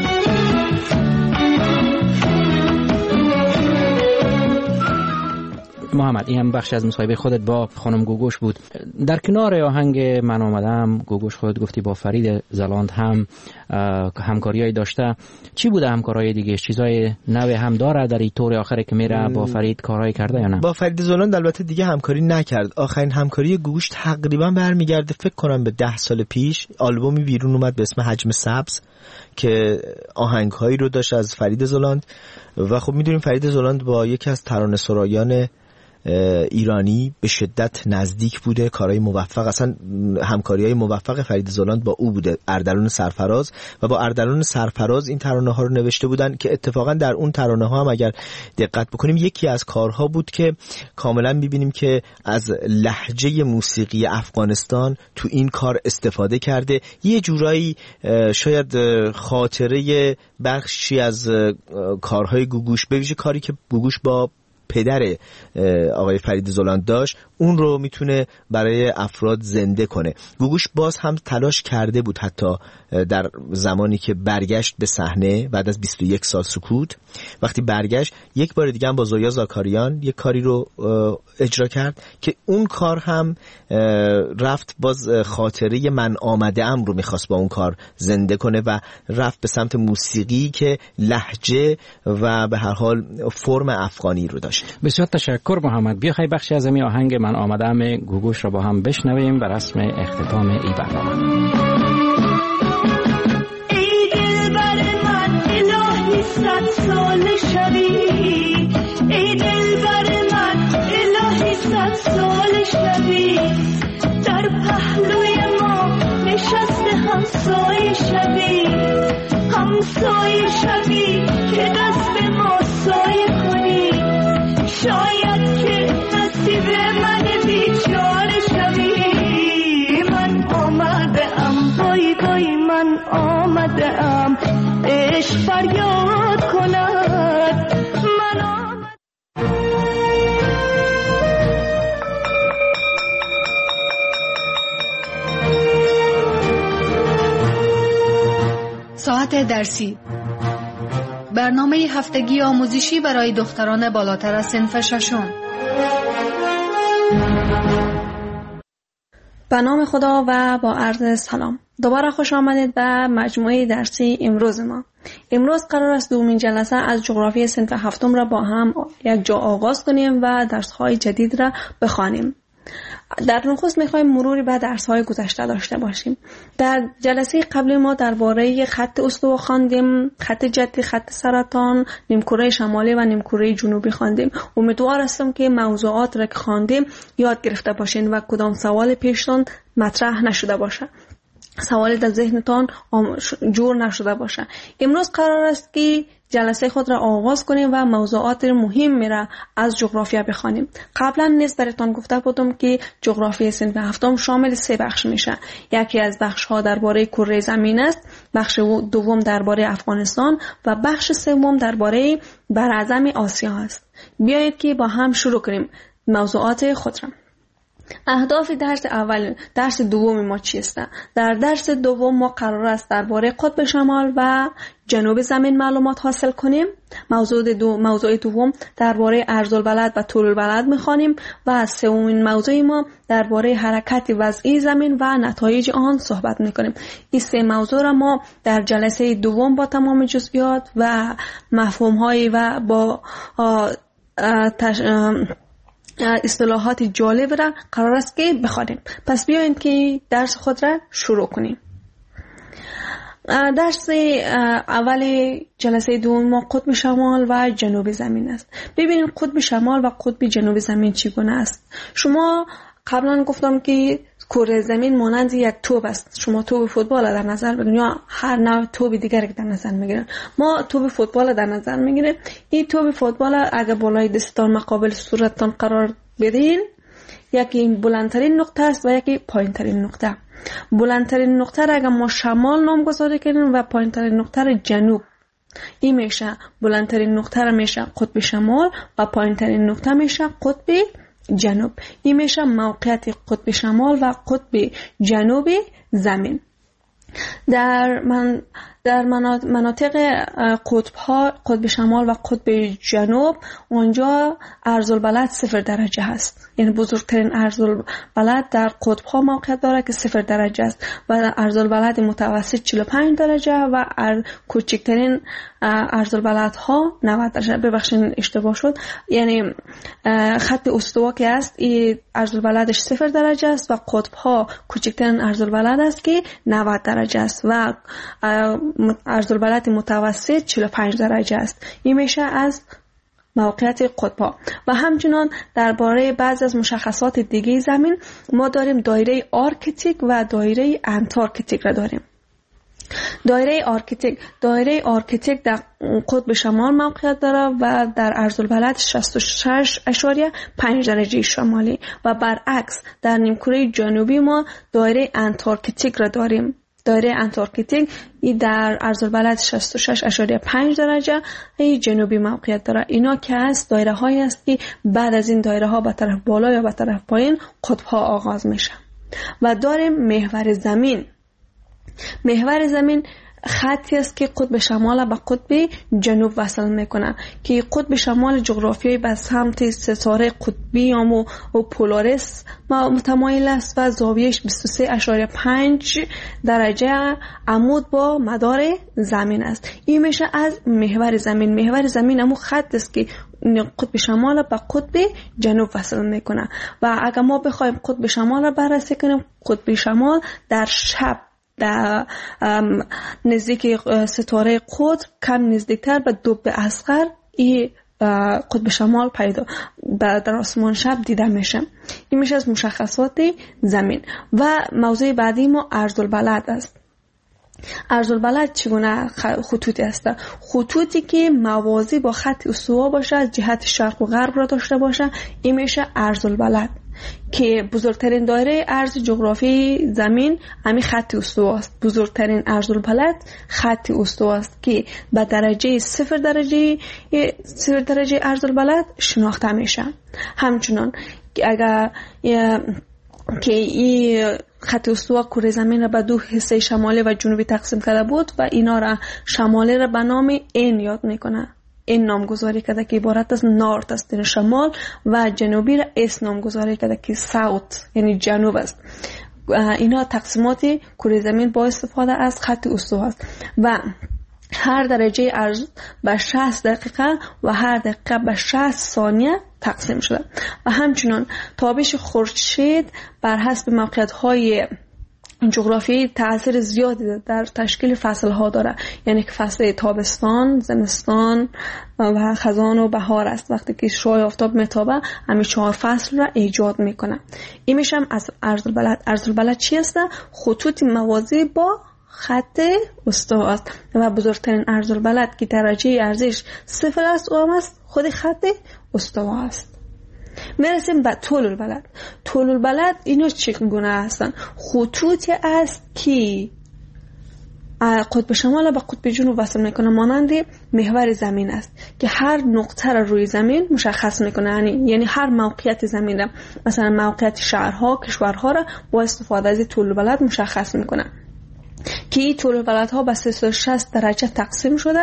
محمد، این هم بخش از مصاحبه خودت با خانم گوگوش بود. در کنار آهنگ من آمدم گوگوش خودت گفتی با فرید زلاند هم همکاریایی داشته. چی بوده همکارای دیگه؟ چیزای نو هم داره در این طور آخره که میره با فرید کارایی کرده یا نه؟ با فرید زلاند البته دیگه همکاری نکرد. آخرین همکاری گوگوش تقریبا برمیگرده فکر کنم به 10 سال پیش. آلبومی بیرون اومد به اسم حجم سبز که آهنگهایی رو داشت از فرید زلاند و خب میدونیم فرید زلاند با یکی از ترانه‌سرایان ایرانی به شدت نزدیک بوده. کارهای موفق، اصلا همکاری‌های موفق فرید زلاند با او بوده، اردلان سرفراز، و با اردلان سرفراز این ترانه‌ها رو نوشته بودن که اتفاقا در اون ترانه‌ها هم اگر دقت بکنیم یکی از کارها بود که کاملا می‌بینیم که از لهجه موسیقی افغانستان تو این کار استفاده کرده. یه جورایی شاید خاطره بخشی از کارهای گوگوش، به ویژه کاری که گوگوش با پدر آقای فرید زلاند داشت، اون رو میتونه برای افراد زنده کنه. گوگوش باز هم تلاش کرده بود حتی در زمانی که برگشت به صحنه بعد از 21 سال سکوت، وقتی برگشت یک بار دیگه هم با زویا زاکاریان یک کاری رو اجرا کرد که اون کار هم رفت باز خاطره من آمده ام رو میخواست با اون کار زنده کنه و رفت به سمت موسیقی که لهجه و به هر حال فرم افغانی رو داشت. بسیار تشکر محمد. بیا خیلی بخشی از این آهنگ من آمدم گوگوش رو با هم بشنویم و رسم اختتام این برنامه. ای دلبر من الهی 100 سال شوی، ای دلبر من الهی 100 فریاد کند. من آمد ساعت درسی، برنامه هفتگی آموزشی برای دختران بالاتر از صنف ششم. به نام خدا و با عرض سلام. دوباره خوش آمدید به مجموعه درسی امروز ما. امروز قرار است دومین جلسه از جغرافی صنف هفتم را با هم یک جا آغاز کنیم و درس‌های جدید را بخوانیم. در نخست می‌خوایم مروری به درس‌های گذشته داشته باشیم. در جلسه قبلی ما درباره خط استوا خواندیم، خط جدی، خط سرطان، نیمکره شمالی و نیمکره جنوبی خواندیم. امیدوار هستم که موضوعات را که خواندیم یاد گرفته باشین و کدام سوال پیشتان مطرح نشده باشه، سوالی در ذهنتان جور نشده باشه. امروز قرار است که جلسه خود را آغاز کنیم و موضوعات مهم را از جغرافیا بخوانیم. قبلا نیز براتون گفته بودم که جغرافی صنف هفتم شامل 3 بخش میشه. یکی از بخش ها درباره کره زمین است، بخش دوم درباره افغانستان و بخش سوم درباره براعظم آسیا است. بیایید که با هم شروع کنیم موضوعات خود را. اهداف درس اول، درس دوم ما چیست؟ در درس دوم ما قرار است درباره قطب شمال و جنوب زمین معلومات حاصل کنیم. موضوع دوم درباره عرض البلد و طول البلد می‌خوانیم و سومین موضوع ما درباره حرکت وضعی زمین و نتایج آن صحبت می‌کنیم. این 3 موضوع را ما در جلسه دوم با تمام جزئیات و مفاهیم و با اصطلاحات جالب را قرار است که بخوانیم. پس بیاین که درس خود را شروع کنیم. درس اول جلسه دوم ما قطب شمال و جنوب زمین است. ببینید قطب شمال و قطب جنوب زمین چگونه است. شما قبلا گفتم که کره زمین مانند یک توپ است. شما توپ فوتبال در نظر بگیرید یا هر نوع توپ دیگری که در نظر میگیرید. ما توپ فوتبال در نظر میگیریم. این توپ فوتبال اگر بالای دستتان مقابل صورتتان قرار بدین، یکی بلندترین نقطه است و یکی پایینترین نقطه. بلندترین نقطه را اگر ما شمال نامگذاری کنیم و پایینترین نقطه را جنوب، این میشه بلندترین نقطه را میشه قطب شمال و پایینترین نقطه میشه قطب جنوب. این میشه موقعیت قطب شمال و قطب جنوب زمین. در مناطق قطب شمال و قطب جنوب اونجا عرض البلد 0 درجه هست. یعنی بزرگترین عرض البلد در قطب ها موقعیت داره که 0 درجه است و عرض البلد متوسط 45 درجه و کوچکترین عرض البلد ها 90 درجه. ببخشید اشتباه شد. یعنی خط استوا که است این عرض البلدش 0 درجه است و قطب ها کوچکترین عرض البلد است که 90 درجه است و عرض البلد متوسط 45 درجه است. این میشه از موقعیت قطب‌ها. و همچنان درباره بعضی از مشخصات دیگه زمین ما داریم دایره آرکتیک و دایره انتارکتیک را داریم. دایره آرکتیک در قطب شمال موقعیت داره و در عرض البلد 66.5 درجه شمالی و برعکس در نیمکره جنوبی ما دایره انتارکتیک را داریم. دایره انتارکتیک در عرض البلد 66.5 درجه جنوبی موقعیت داره. اینا که است دایره هایی است که بعد از این دایره ها به طرف بالا یا به طرف پایین قطب ها آغاز میشه. و داریم محور زمین. محور زمین خطی است که قطب شمال به قطب جنوب وصل میکنه که قطب شمال جغرافیایی به سمت ستاره قطبی و پولاریس متمایل است و زاویهش 23.5 درجه عمود با مدار زمین است. این میشه از محور زمین. محور زمین همون خط است که قطب شمال به قطب جنوب وصل میکنه و اگر ما بخوایم قطب شمال را بررسی کنیم، قطب شمال در شب در نزدیک ستاره قطب کم نزدیکتر به دوب اصغر این قطب شمال پیدا در آسمان شب دیده میشه. این میشه از مشخصات زمین. و موضوع بعدی ما عرض البلد است. عرض البلد چگونه خطوطی است؟ خطوطی که موازی با خط استوا باشه، از جهت شرق و غرب را داشته باشه، این میشه عرض البلد. که بزرگترین دایره عرض جغرافی زمین همین خط استوا است. بزرگترین عرض‌البلد خط استوا است که به درجه 0 درجه عرض‌البلد شناخته میشه. همچنان اگر که این خط استوا کره زمین را به دو حصه شمالی و جنوبی تقسیم کرده بود و اینا را شمالی را به نام این یاد میکنه. این نامگذاری کرده که عبارت از نارت است یعنی شمال و جنوبی را اس نامگذاری کرده که ساوت یعنی جنوب است. اینا تقسیمات کره زمین با استفاده از خط استوا است و هر درجه عرض به 60 دقیقه و هر دقیقه به 60 ثانیه تقسیم شده و همچنین تابش خورشید بر حسب موقعیت‌های جغرافیایی تأثیر زیادی در تشکیل فصل‌ها داره. یعنی که فصل تابستان، زمستان و خزان و بهار است. وقتی که شعاع آفتاب میتابه همین 4 فصل را ایجاد میکنه. این میشه از عرض‌البلد. عرض‌البلد چی است؟ خطوط موازی با خط استوا است و بزرگترین عرض‌البلد که درجه ارزش 0 است او هم است خود خط استوا است. میرسیم به طول البلد. طول البلد اینا چگونه هستن؟ خطوطی است که قطب شمال به قطب جنوب وصل میکنه، مانند محور زمین است که هر نقطه را روی زمین مشخص میکنه. یعنی هر موقعیت زمین را، مثلا موقعیت شهرها، کشورها را با استفاده از طول البلد مشخص میکنه که این طول البلدها به 360 درجه تقسیم شده.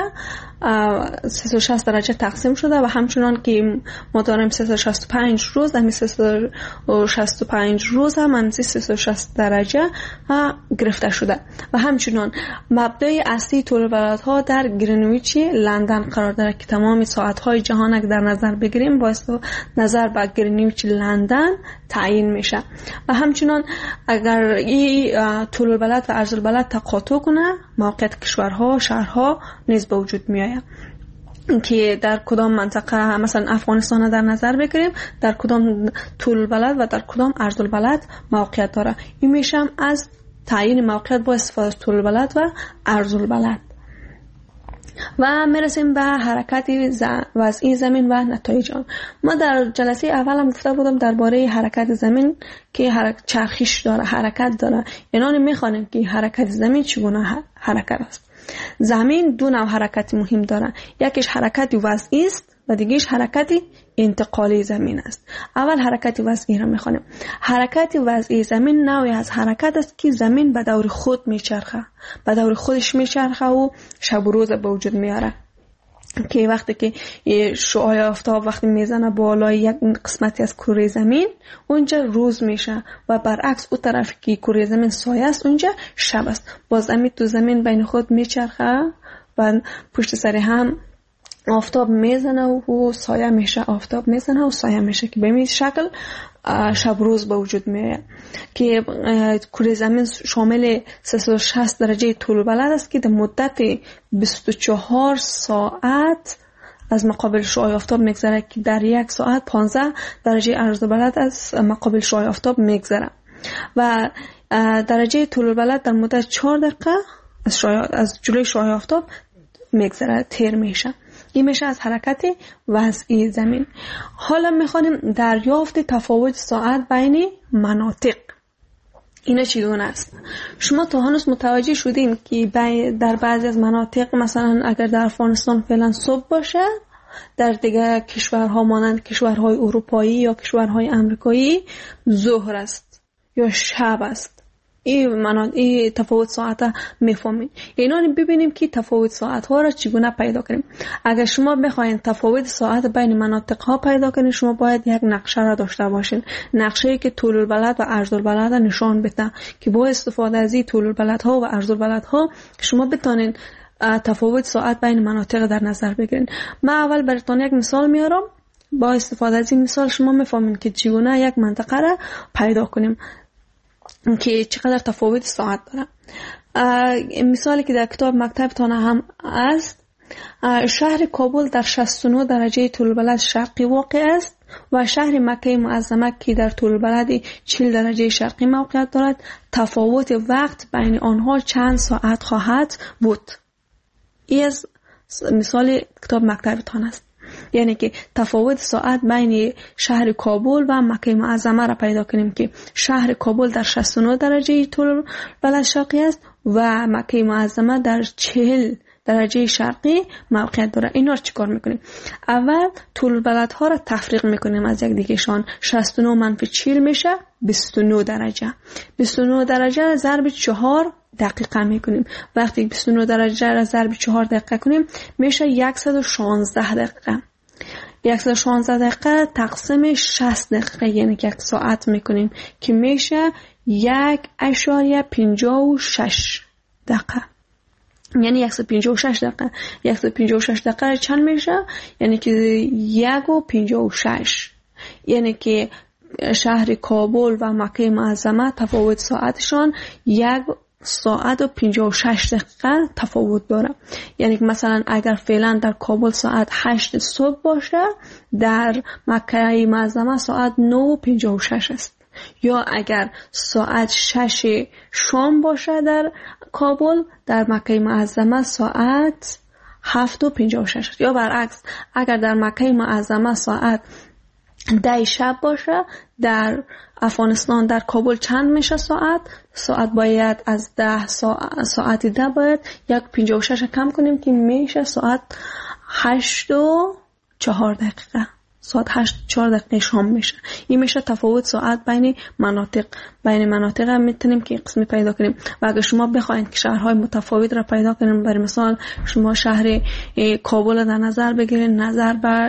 360 درجه تقسیم شده و همچنان که ما داریم 365 روز، همین 365 روز هم همین 360 درجه گرفته شده و همچنان مبدأ اصلی طول البلدها در گرینویچ لندن قرار داره که تمام ساعت‌های جهان اگر در نظر بگیریم با نظر به گرینویچ لندن تعیین میشه و همچنان اگر این طول البلد و عرض البلد تقاطع کنه موقعیت کشورها، شهرها نیز به وجود میاد که در کدام منطقه، مثلا افغانستان را در نظر بگیریم در کدام طول البلد و در کدام عرض البلد موقعیت داره. این میشم از تعیین موقعیت با استفاده از طول البلد و عرض البلد. و میرسیم به حرکت وضعی زمین و نتایج آن. ما در جلسه اول هم گفته بودم درباره حرکت زمین که چرخش داره، حرکت داره. اینان میخوانیم که حرکت زمین چگونه حرکت است. زمین دو نوع حرکت مهم داره. یکیش حرکت وضعی است و دیگهش حرکت انتقالی زمین است. اول حرکت وضعی را میخوانیم. حرکت وضعی زمین نوعی از حرکت است که زمین به دور خود میچرخه، به دور خودش میچرخه و شب و روز به وجود میاره. که وقتی که شعاع آفتاب وقتی میزنه بالای یک قسمتی از کره زمین اونجا روز میشه و برعکس اون طرف که کره زمین سایه است اونجا شب است. باز همین تو زمین بین خود میچرخه و پشت سر هم آفتاب میزنه و سایه میشه، آفتاب میزنه و سایه میشه که به این شکل شب روز به وجود میاد. که کره زمین شامل 360 درجه طول البلد است که در مدت 24 ساعت از مقابل شعاع آفتاب میگذره که در یک ساعت 15 درجه عرض البلد از مقابل شعاع آفتاب میگذره و درجه طول البلد در مدت 4 دقیقه از جلوی شعاع آفتاب میگذره، تیر میشه. این میشه از حرکت وضعی زمین. حالا میخوانیم دریافت تفاوت ساعت بین مناطق. اینا چگونه است؟ شما تا هنوز متوجه شدین که در بعضی از مناطق، مثلا اگر در افغانستان فعلا صبح باشه، در دیگه کشورها مانند کشورهای اروپایی یا کشورهای امریکایی ظهر است یا شب است. این تفاوت ساعت میفهمید. اینا ببینیم که تفاوت ساعت ها را چگونه پیدا کنیم. اگر شما بخواید تفاوت ساعت بین مناطق ها پیدا کنید، شما باید یک نقشه را داشته باشین، نقشه‌ای که طول البلد و عرض البلد نشان بده که با استفاده از طول البلد ها و عرض البلد ها شما بتونین تفاوت ساعت بین مناطق در نظر بگیرین. من اول براتون یک مثال میارم. با استفاده از این مثال شما میفهمین که چگونه یک منطقه را پیدا کنیم که چقدر تفاوت ساعت داره. مثالی که در کتاب مکتبتان هم است، شهر کابل در 69 درجه طول البلد شرقی واقع است و شهر مکه معظمه که در طول البلد 40 درجه شرقی موقعیت دارد. تفاوت وقت بین آنها چند ساعت خواهد بود. این از مثال کتاب مکتبتان است. یعنی که تفاوت ساعت بین شهر کابل و مکه معظمه را پیدا کنیم که شهر کابل در 69 درجه طول بلد شرقی است و مکه معظمه در 40 درجه شرقی موقعیت داره. اینا رو چیکار میکنیم؟ اول طول بلدها را تفریق میکنیم از یک دیگه شان. 69 منفی 40 میشه 29 درجه. 29 درجه را ضرب 4 دقیقه میکنیم. وقتی 29 درجه را ضرب 4 دقیقه کنیم میشه 116 دقیقه. 116 دقیقه تقسیم 60 دقیقه یعنی که یک ساعت میکنیم که میشه 1.56 دقیقه. یعنی 156 دقیقه. 156 دقیقه چند میشه؟ یعنی که 1.56. یعنی که شهر کابل و مکه معظمه تفاوت ساعتشان 1 ساعت و 56 دقیقه تفاوت داره. یعنی که مثلا اگر فعلا در کابل ساعت 8 صبح باشه، در مکه معظمه ساعت 9:56 است. یا اگر ساعت 6 شام باشه در کابل، در مکه معظمه ساعت 7:56. یا برعکس اگر در مکه معظمه ساعت 10 شب باشه، در افغانستان در کابل چند میشه ساعت باید از 10 ساعت 10 باید 1.56 کم کنیم که میشه ساعت 8:04 دقیقه. ساعت 8:04 دقیقه شام میشه. این میشه تفاوت ساعت بین مناطق هم میتونیم که قسمی پیدا کنیم. و اگر شما بخواید که شهرهای متفاوت را پیدا کنیم، برای مثال شما شهر کابل در نظر بگیرید، نظر بر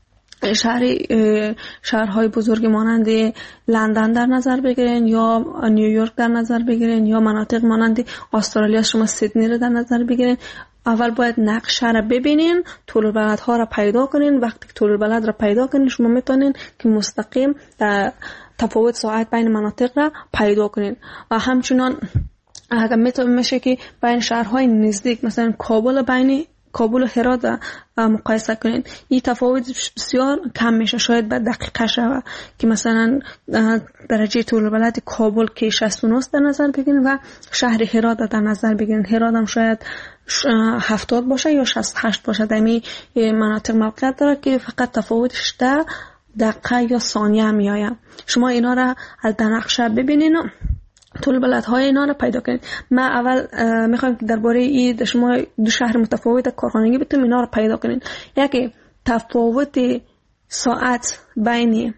شهرهای بزرگ مانند لندن در نظر بگیرین یا نیویورک در نظر بگیرین یا مناطق مانند استرالیا شما سیدنی رو در نظر بگیرین. اول باید نقشه را ببینین، طول بلدها را پیدا کنین. وقتی که طول بلد را پیدا کنین شما میتونین که مستقیم تفاوت ساعت بین مناطق را پیدا کنین. و همچنان اگر میشه که بین شهرهای نزدیک مثلا کابل و هرات مقایسه کنین، این تفاوت بسیار کم میشه. شاید به دقیقه شود که مثلا درجه طول بلد کابل که 69 در نظر بگیرین و شهر هرات در نظر بگیرین. هرات هم شاید 70 باشه یا 68 باشه. در این مناطق موقعیت داره که فقط تفاوتش در دقیقه یا ثانیه میآید. شما اینا را از نقشه ببینین و طول بلدهای اینا رو پیدا کنید. من اول میخوایم که درباره این شما دو شهر متفاوت کارخانگی بتونیم اینا رو پیدا کنید. یکی تفاوت ساعت بین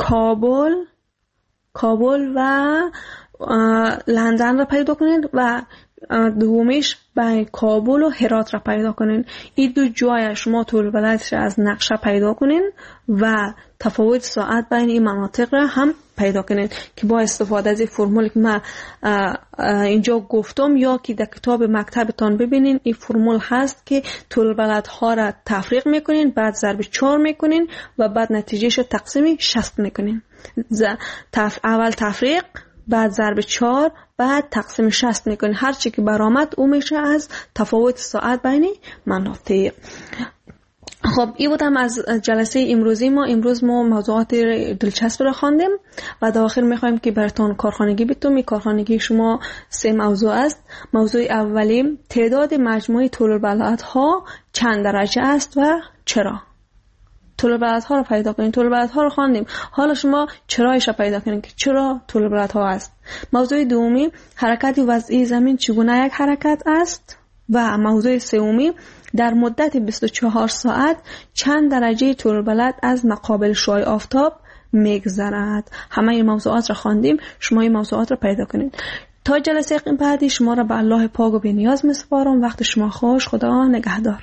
کابل و لندن رو پیدا کنید و دومیش بین کابل و هرات را پیدا کنین. این دو جای شما طول بلدش از نقشه پیدا کنین و تفاوت ساعت بین این مناطق را هم پیدا کنین که با استفاده از فرمولی که من اینجا گفتم یا که در کتاب مکتبتان ببینین، این فرمول هست که طول بلدها را تفریق میکنین، بعد ضرب 4 میکنین و بعد نتیجهش رو تقسیم 60 میکنین. اول تفریق، بعد ضرب 4، بعد تقسیم 60 میکنین. هر چی که برآمد او میشه از تفاوت ساعت بین مناطق. خب این بودم از جلسه امروزی ما. امروز ما موضوعات دلچسب را خواندیم و در آخر میخوایم که براتون کارخانگی بتونیم. کارخانگی شما 3 موضوع است. موضوع اولی تعداد مجموعی طول بلدها چند درجه است و چرا. طول بلدها رو پیدا کنید. طول بلدها رو خواندیم، حالا شما چرایش رو پیدا کنید که چرا طول بلدها است. موضوع دومی حرکت وضعی زمین چگونه یک حرکت است. و موضوع سومی در مدت 24 ساعت چند درجه طول بلد از مقابل شعاع آفتاب میگذرد. همه این موضوعات را خواندیم، شما این موضوعات را پیدا کنید. تا جلسه بعدی شما را به الله پاک و بی‌نیاز می‌سپارم. وقت شما خوش. خدا نگهدار.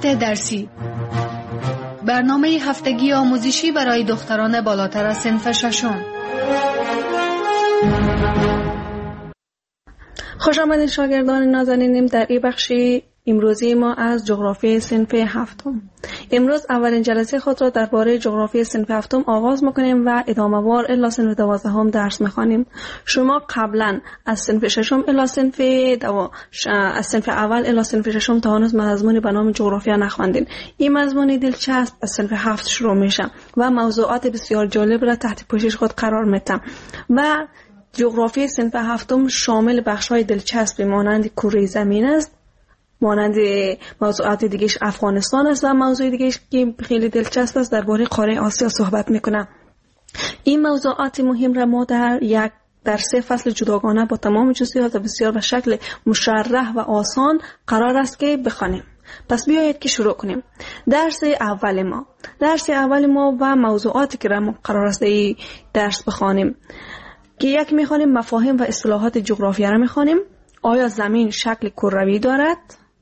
موضوعات درسی. برنامه هفتگی آموزشی برای دختران بالاتر از صنف ششم. خوش آمدید شاگردان نازنینم در این بخشی امروزی ما از جغرافی صنف هفتم. امروز اولین جلسه خود را درباره جغرافی صنف هفتم آغاز می‌کنیم و ادامه‌وار الی صنف 12 درس می‌خوانیم. شما قبلا از صنف ششم الی صنف از صنف اول الی صنف ششم تا هنوز مضمون به نام جغرافیا نخواندین. این مضمون دلچسب از صنف 7 شروع میشه و موضوعات بسیار جالب را تحت پوشش خود قرار میده و جغرافی صنف هفتم شامل بخش‌های دلچسبی مانند کره زمین است، مانند موضوعات دیگهش افغانستان است و موضوع دیگهش که خیلی دلچسب است درباره قاره آسیا صحبت میکنم. این موضوعات مهم را ما در 3 فصل جداگانه با تمام جزئیات بسیار به شکل مشرح و آسان قرار است که بخوانیم. پس بیایید که شروع کنیم. درس اول ما و موضوعاتی که ما قرار است این درس بخوانیم که یک میخوانیم مفاهیم و اصطلاحات جغرافیا را میخوانیم. آیا زمین شکل کروی دارد؟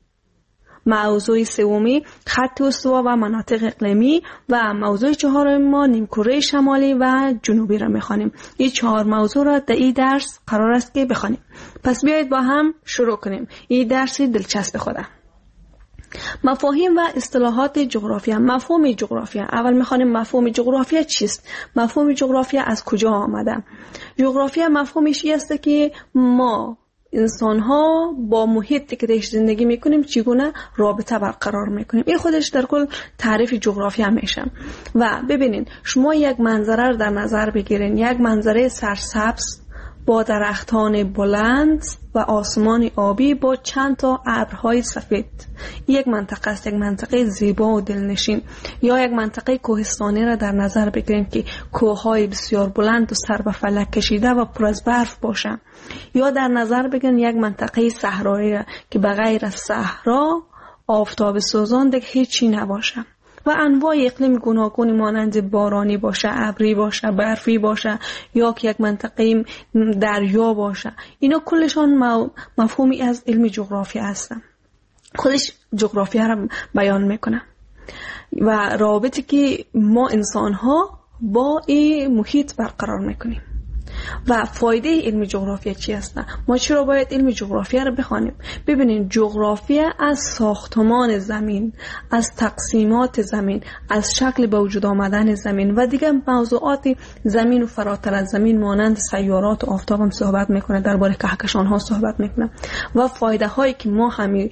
موضوع سومی خط استوا و مناطق اقلیمی و موضوع چهارم ما نیمکره شمالی و جنوبی را میخوانیم. این 4 موضوع را در این درس قرار است که بخوانیم. پس بیایید با هم شروع کنیم. این درس دلچسب خوده. مفاهیم و اصطلاحات جغرافیا. مفهوم جغرافیا. اول میخوانیم مفهوم جغرافیا چیست؟ مفهوم جغرافیا از کجا آمده؟ جغرافیا مفهومش این است که ما انسان ها با محیطی که درش زندگی میکنیم چگونه رابطه برقرار میکنیم. این خودش در کل تعریف جغرافیا میشه. و ببینین شما یک منظره رو در نظر بگیرین، یک منظره سرسبز با درختان بلند و آسمان آبی با چند تا ابرهای سفید. یک منطقه است، یک منطقه زیبا و دلنشین. یا یک منطقه کوهستانی را در نظر بگیریم که کوههای بسیار بلند و سر به فلک کشیده و پر از برف باشه. یا در نظر بگیریم یک منطقه صحرایی را که بغیر از صحرا آفتاب سوزان دیگه هیچی نباشه. و انواع اقلیم گوناگونی مانند بارانی باشه، ابری باشه، برفی باشه یا که یک منطقه دریا باشه. اینا کلشان مفهومی از علم جغرافیا هستن. خودش جغرافیا را بیان میکنه و رابطی که ما انسان ها با این محیط برقرار میکنیم. و فایده علم جغرافیا چی است؟ ما چرا باید علم جغرافیا رو بخوانیم؟ ببینید جغرافیا از ساختمان زمین، از تقسیمات زمین، از شکل به وجود آمدن زمین و دیگه موضوعات زمین و فراتر از زمین مانند سیارات و آفتاب هم صحبت میکنه، درباره کهکشان ها صحبت میکنه و فایده هایی که ما همین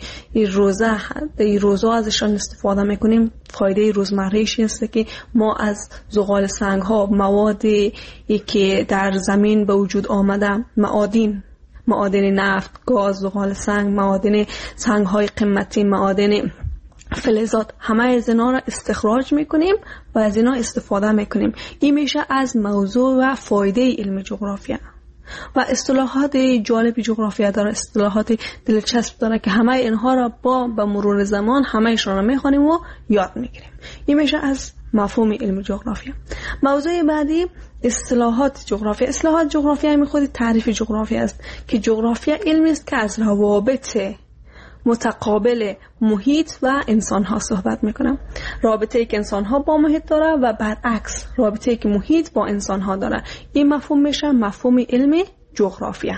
روزا ازشان استفاده میکنیم. فایده روزمره‌ایش است که ما از زغال سنگ ها، موادی که در زمین به وجود آمده، معادن نفت، گاز، زغال سنگ، معادن سنگ های قیمتی، معادن فلزات، همه از اینا را استخراج میکنیم و از اینا استفاده میکنیم. این میشه از موضوع و فایده علم جغرافیا. و اصطلاحات جالب جغرافیا داره، اصطلاحات دلچسب داره که همه اینها را به مرور زمان همه‌شون را میخوانیم و یاد میگیریم. این میشه از مفهوم علم جغرافیا. موضوع بعدی اصطلاحات جغرافیا. اصطلاحات جغرافیا همین خود تعریف جغرافیا است که جغرافیا علمی است که از روابط متقابل محیط و انسان ها صحبت میکنم. رابطه ای که انسان ها با محیط داره و برعکس رابطه ای که محیط با انسان ها داره. این مفهوم میشه مفهوم علم جغرافیا.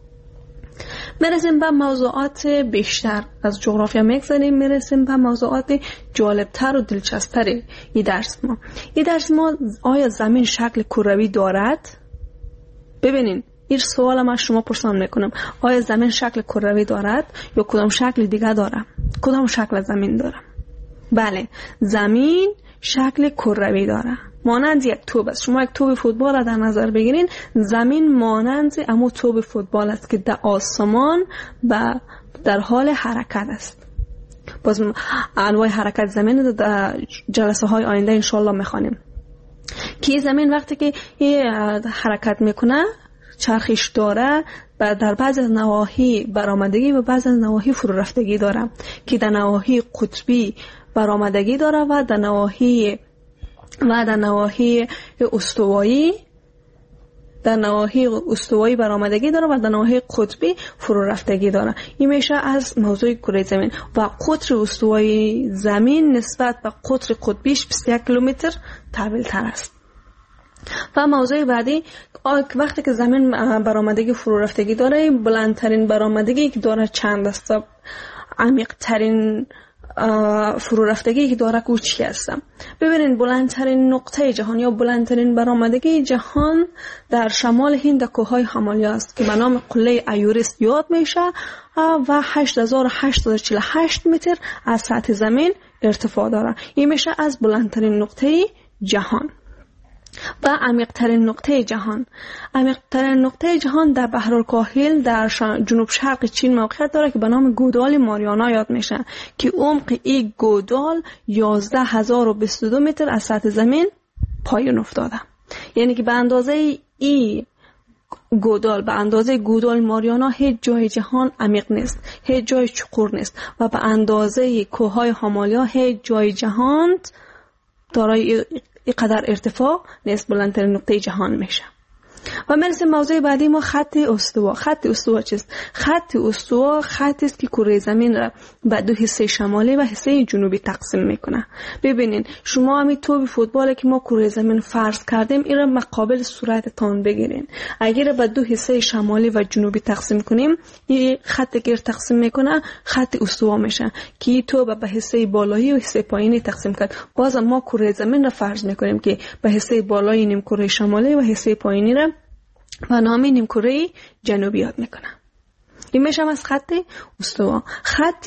میرسیم به موضوعات بیشتر از جغرافیا میگذاریم، میرسیم به موضوعات جالبتر و دلچسبتر این درس ما. آیا زمین شکل کروی دارد؟ ببینین این سوال من شما پرسان میکنم. آیا زمین شکل کروی دارد یا کدام شکل دیگه داره؟ کدام شکل زمین داره؟ بله، زمین شکل کروی داره، مانند یک توپ است. شما یک توپ فوتبال را در نظر بگیرین، زمین مانند اما توپ فوتبال است که در آسمان و در حال حرکت است. باز انواع حرکت زمین در جلسه های آینده انشالله میخوانیم که زمین وقتی که حرکت میکنه چرخش داره و در بعض از نواحی برآمدگی و بعض از نواحی فرو رفتگی داره که در نواحی قطبی برآمدگی داره و در نواحی استوایی در نواحی استوایی برآمدگی داره و در نواحی قطبی فرو رفتگی داره. این میشه از موضوع کره زمین و قطر استوایی زمین نسبت به قطر قطبیش 21 کیلومتر طویل تر است. و موضوع بعدی وقتی که زمین برآمدگی فرو رفتگی داره، بلندترین برآمدگی که داره چند است؟ عمیق ترین فرو رفتگی که داره کوچی هستم. ببینید بلندترین نقطه جهان یا بلندترین برآمدگی جهان در شمال هند کوههای همالیا است که به نام قله ایورست یاد میشه و 8848 متر از سطح زمین ارتفاع داره. این میشه از بلندترین نقطه جهان. و عمیق‌ترین نقطه جهان در بحرالکاهل در جنوب شرق چین موقعیت داره که به نام گودال ماریانا یاد میشه که عمق این گودال 11022 متر از سطح زمین پایین افتاده. یعنی که به اندازه این گودال، به اندازه گودال ماریانا هیچ جای جهان عمیق نیست، هیچ جای چقور نیست و به اندازه کوههای هامالیا هیچ جای جهان دارای اینقدر ارتفاع نیست. بلندترین نقطه جهان میشه. و مرسیم موضوع بعدی ما خط استوا. خط استوا چیست؟ خط استوا خطی است که کره زمین را به دو حصه شمالی و حصه جنوبی تقسیم میکنه. ببینین شما همین توپ فوتبال که ما کره زمین فرض کردیم این را مقابل صورتتان بگیرین. اگر به دو حصه شمالی و جنوبی تقسیم کنیم این خطی که تقسیم میکنه خط استوا میشه که تو به حصه بالایی و حصه پایینی تقسیم کرد. باز ما کره زمین را فرض میکنیم که به حصه بالایی نیم کره شمالی و حصه پایینی را و نامی نیمکره جنوبی یاد میکنه. این میشه از خط استوا. خط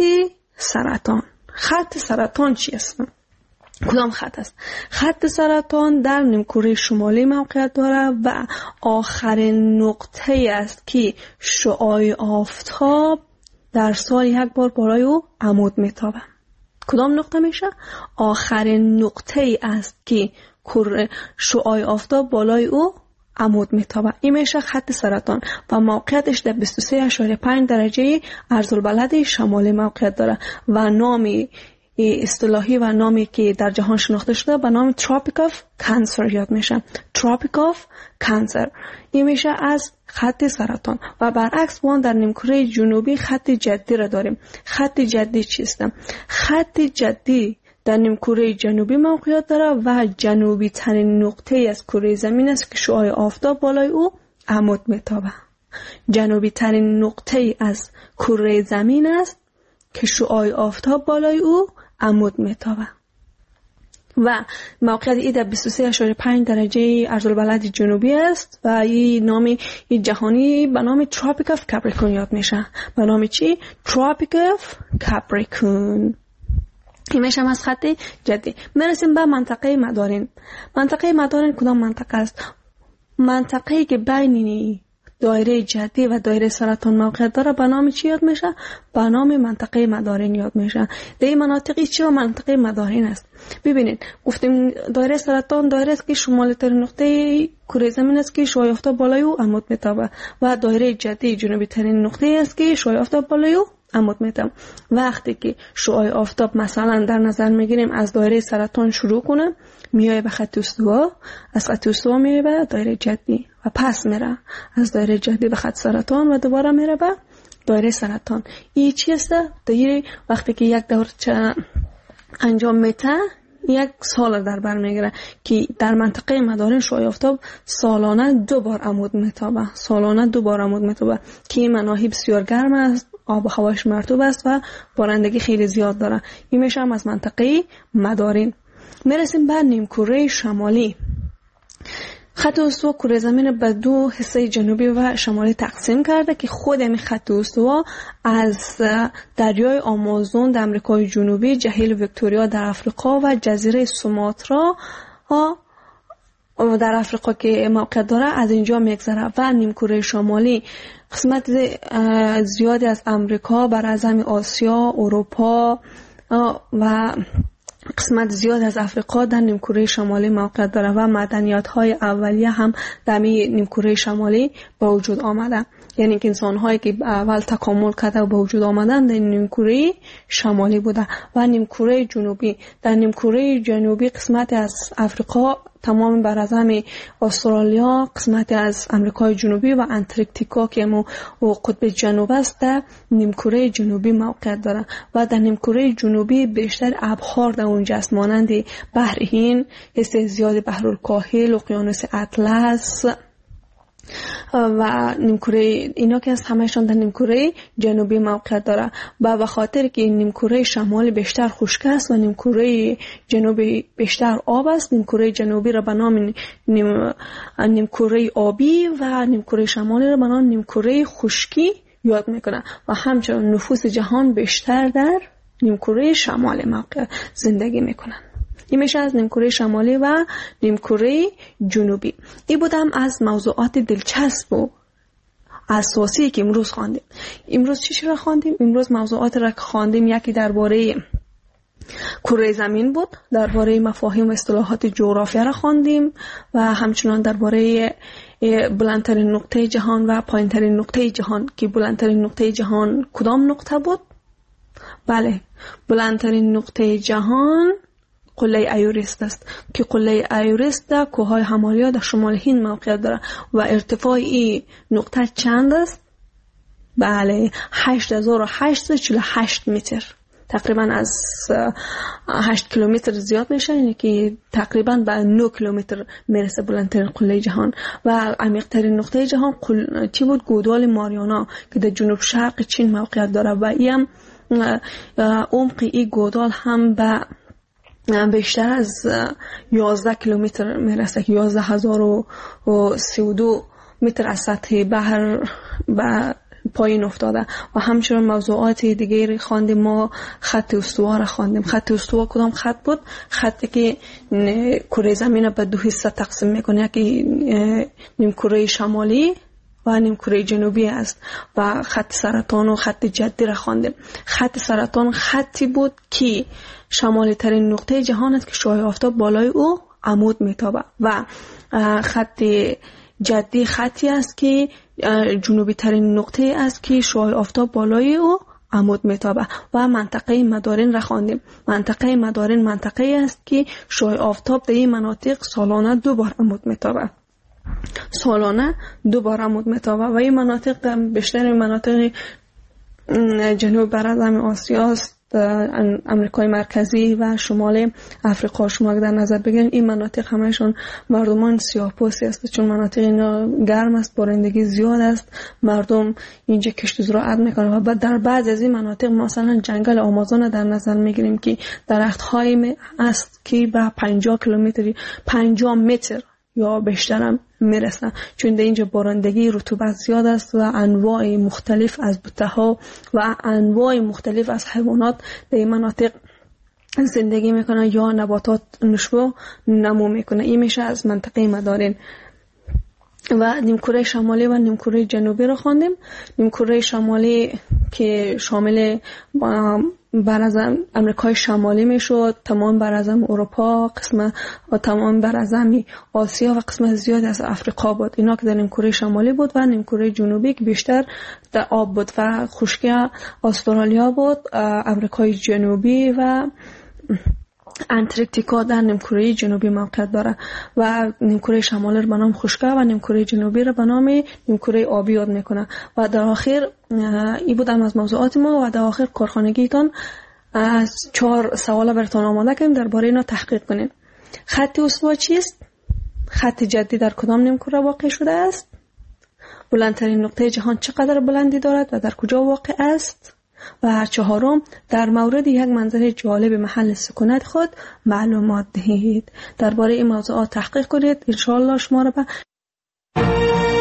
سرطان چی است؟ کدام خط است؟ خط سرطان در نیمکره شمالی موقعیت داره و آخرین نقطه است که شعاع آفتاب در سال یک بار بالای او عمود میتابه. کدام نقطه میشه؟ آخرین نقطه است که شعاع آفتاب بالای او عمود میتابه. این میشه خط سرطان و موقعیتش در 23.5 درجه عرض‌البلد شمالی موقعیت داره و نامی اصطلاحی و نامی که در جهان شناخته شده به نام Tropic of Cancer یاد میشه. Tropic of Cancer. این میشه از خط سرطان. و برعکس ما در نیمکره جنوبی خط جدی را داریم. خط جدی چیست؟ خط جدی در نیمکره جنوبی موقعیت داره و جنوبی ترین نقطه از کره زمین است که شعاع آفتاب بالای او عمود میتابه. جنوبی ترین نقطه از کره زمین است که شعاع آفتاب بالای او عمود میتابه و موقعیت ای در 23.5 درجه عرض‌البلد جنوبی است و این نامی جهانی به نام Tropic of Capricorn یاد میشه. به نام چی؟ Tropic of Capricorn. این میشه از خط جدی. میرسیم به منطقه مدارین. منطقه مدارین کدام منطقه است؟ منطقه‌ای که بین دایره جدی و دایره سرطان موقعیت داره به نام چی یاد میشه؟ به نام منطقه مدارین یاد میشه. در این مناطقی چی و منطقه مدارین است؟ ببینید گفتیم دایره سرطان دایره است که شمالی ترین نقطه کره زمین است که شعاع آفتاب بالای او عمود میتابه و دایره جدی جنوبی ترین نقطه است که شعاع آفتاب بالای او عمود میتابه. وقتی که شعاع آفتاب مثلا در نظر میگیریم از دایره سرطان شروع کنه میای به خط استوا، از خط استوا میای به دایره جدی و پس میره از دایره جدی به خط سرطان و دوباره میره به دایره سرطان. این چی است؟ دایره وقتی که یک دور انجام میده یک سال در بر میگیره که در منطقه مدارین شعاع آفتاب سالانه 2 بار عمود میتابه. سالانه 2 بار عمود میتابه که این مناحی بسیار گرم است، آب و هواش مرطوب است و بارندگی خیلی زیاد داره. این میشه هم از منطقه مدارین. میرسیم به نیمکره شمالی. خط استوا کره زمین به 2 حصه جنوبی و شمالی تقسیم کرده که خود این خط استوا از دریای آمازون در امریکای جنوبی، جهیل ویکتوریا در افریقا و جزیره سوماترا در افریقا که موقعیت داره از اینجا میگذره و نیمکره شمالی قسمت زیادی از امریکا، براعظم آسیا، اروپا و قسمت زیاد از افریقا در نیمکره شمالی موقعیت داره و مدنیت‌های اولیه هم در نیمکره شمالی به وجود آمده. یعنی که انسان‌هایی که اول تکامل کرده و به وجود آمدن در نیمکره شمالی بوده. و نیمکره جنوبی، در نیمکره جنوبی قسمت از افریقا تمام براعظم استرالیا، قسمت از امریکای جنوبی و انتارکتیکا که و قطب جنوب است در نیمکره جنوبی موقعیت دارد و در نیمکره جنوبی بیشتر ابحار در اونجا است، مانند بحر هند، حصه زیاد بحرالکاهل، اقیانوس اطلس و نیمکره اینا که از همهشان در نیمکره جنوبی موقعیت داره و به خاطر که نیمکره شمالی بیشتر خشک است و نیمکره جنوبی بیشتر آب است، نیمکره جنوبی را به نام نیمکره آبی و نیمکره شمالی را به نام نیمکره خشکی یاد میکنه و همچنین نفوس جهان بیشتر در نیمکره شمالی زندگی میکنن. این میشه از نیمکره شمالی و نیمکره جنوبی. این بودم از موضوعات دلچسب و اساسی که امروز خواندیم. امروز چی را خواندیم؟ امروز موضوعات را که خواندیم یکی درباره کره زمین بود، درباره مفاهیم و اصطلاحات جغرافیا را خواندیم و همچنان درباره بلندترین نقطه جهان و پایینترین نقطه جهان که بلندترین نقطه جهان کدام نقطه بود؟ بله، بلندترین نقطه جهان قله ایورست است که قله ایورست در کوههای همالیا در شمال هند موقعیت دارد و ارتفاع این نقطه چند است؟ بله، 8848 متر، تقریبا از 8 کیلومتر زیاد میشه، یعنی که تقریبا به 9 کیلومتر میرسه بلندترین قله جهان. و عمیق‌ترین نقطه جهان چی بود؟ گودال ماریانا که در جنوب شرق چین موقعیت داره و این عمق این گودال هم به بیشتر از 11 کیلومتر میرسه که 11032 متر از سطح بحر به پایین افتاده. و همچنین موضوعات دیگری خواندیم. ما خط استوا را خواندیم. خط استوا کدام خط بود؟ خطی که کره زمین به دو حصه تقسیم میکنه، یکی نیمکره شمالی و نیمکره جنوبی است. و خط سرطان و خط جدی را خواندیم. خط سرطان خطی بود که شمالی ترین نقطه جهان است که شعاع آفتاب بالای او عمود میتابه و خط جدی خطی است که جنوبی ترین نقطه است که شعاع آفتاب بالای او عمود میتابه. و منطقه مدارین را خواندیم. منطقه مدارین منطقه است که شعاع آفتاب در این مناطق سالانه 2 بار عمود میتابه. سالانه 2 بار عمود میتابه و این مناطق بیشتر مناطق جنوب براعظم آسیا است، امریکای مرکزی و شمال افریقا. شما در نظر بگیرید این مناطق همهشون مردمان سیاه‌پوستی است، چون مناطق اینا گرم است، بارندگی زیاد است، مردم اینجا کشت و زراعت میکنن. و در بعض از این مناطق مثلا جنگل آمازون در نظر میگیریم که درخت‌های است که به 50 کیلومتر 50 متر یا بیشترم میرسن، چون در اینجا بارندگی رطوبت زیاد است و انواع مختلف از بوته‌ها و انواع مختلف از حیوانات در این مناطق زندگی میکنن یا نباتات نشو نمو میکنه. این میشه از منطقه مدارین. و نیمکره شمالی و نیمکره جنوبی رو خواندیم. نیمکره شمالی که شامل براعظم امریکای شمالی میشد، تمام براعظم اروپا، تمام براعظم آسیا و قسمت زیادی از افریقا بود. اینا که در نیمکره شمالی بود. و نیمکره جنوبی که بیشتر در آب بود و خشکی استرالیا بود، امریکای جنوبی و انتارکتیکا در نیمکره جنوبی موقعیت داره. و نیمکره شمالی رو به نام خشکی و نیمکره جنوبی رو به نام نیمکره آبی یاد میکنه. و در آخر این بودم از موضوعات ما. و در آخر کارخانگیتان از 4 سوال براتون آماده کردیم، درباره اینا تحقیق کنیم. خط استوا چیست؟ خط جدی در کدام نیمکره واقع شده است؟ بلندترین نقطه جهان چقدر بلندی دارد و در کجا واقع است؟ و 4 در مورد یک منظره جالب محل سکونت خود معلومات دهید. درباره این موضوعات تحقیق کنید. ان شاء الله شما را به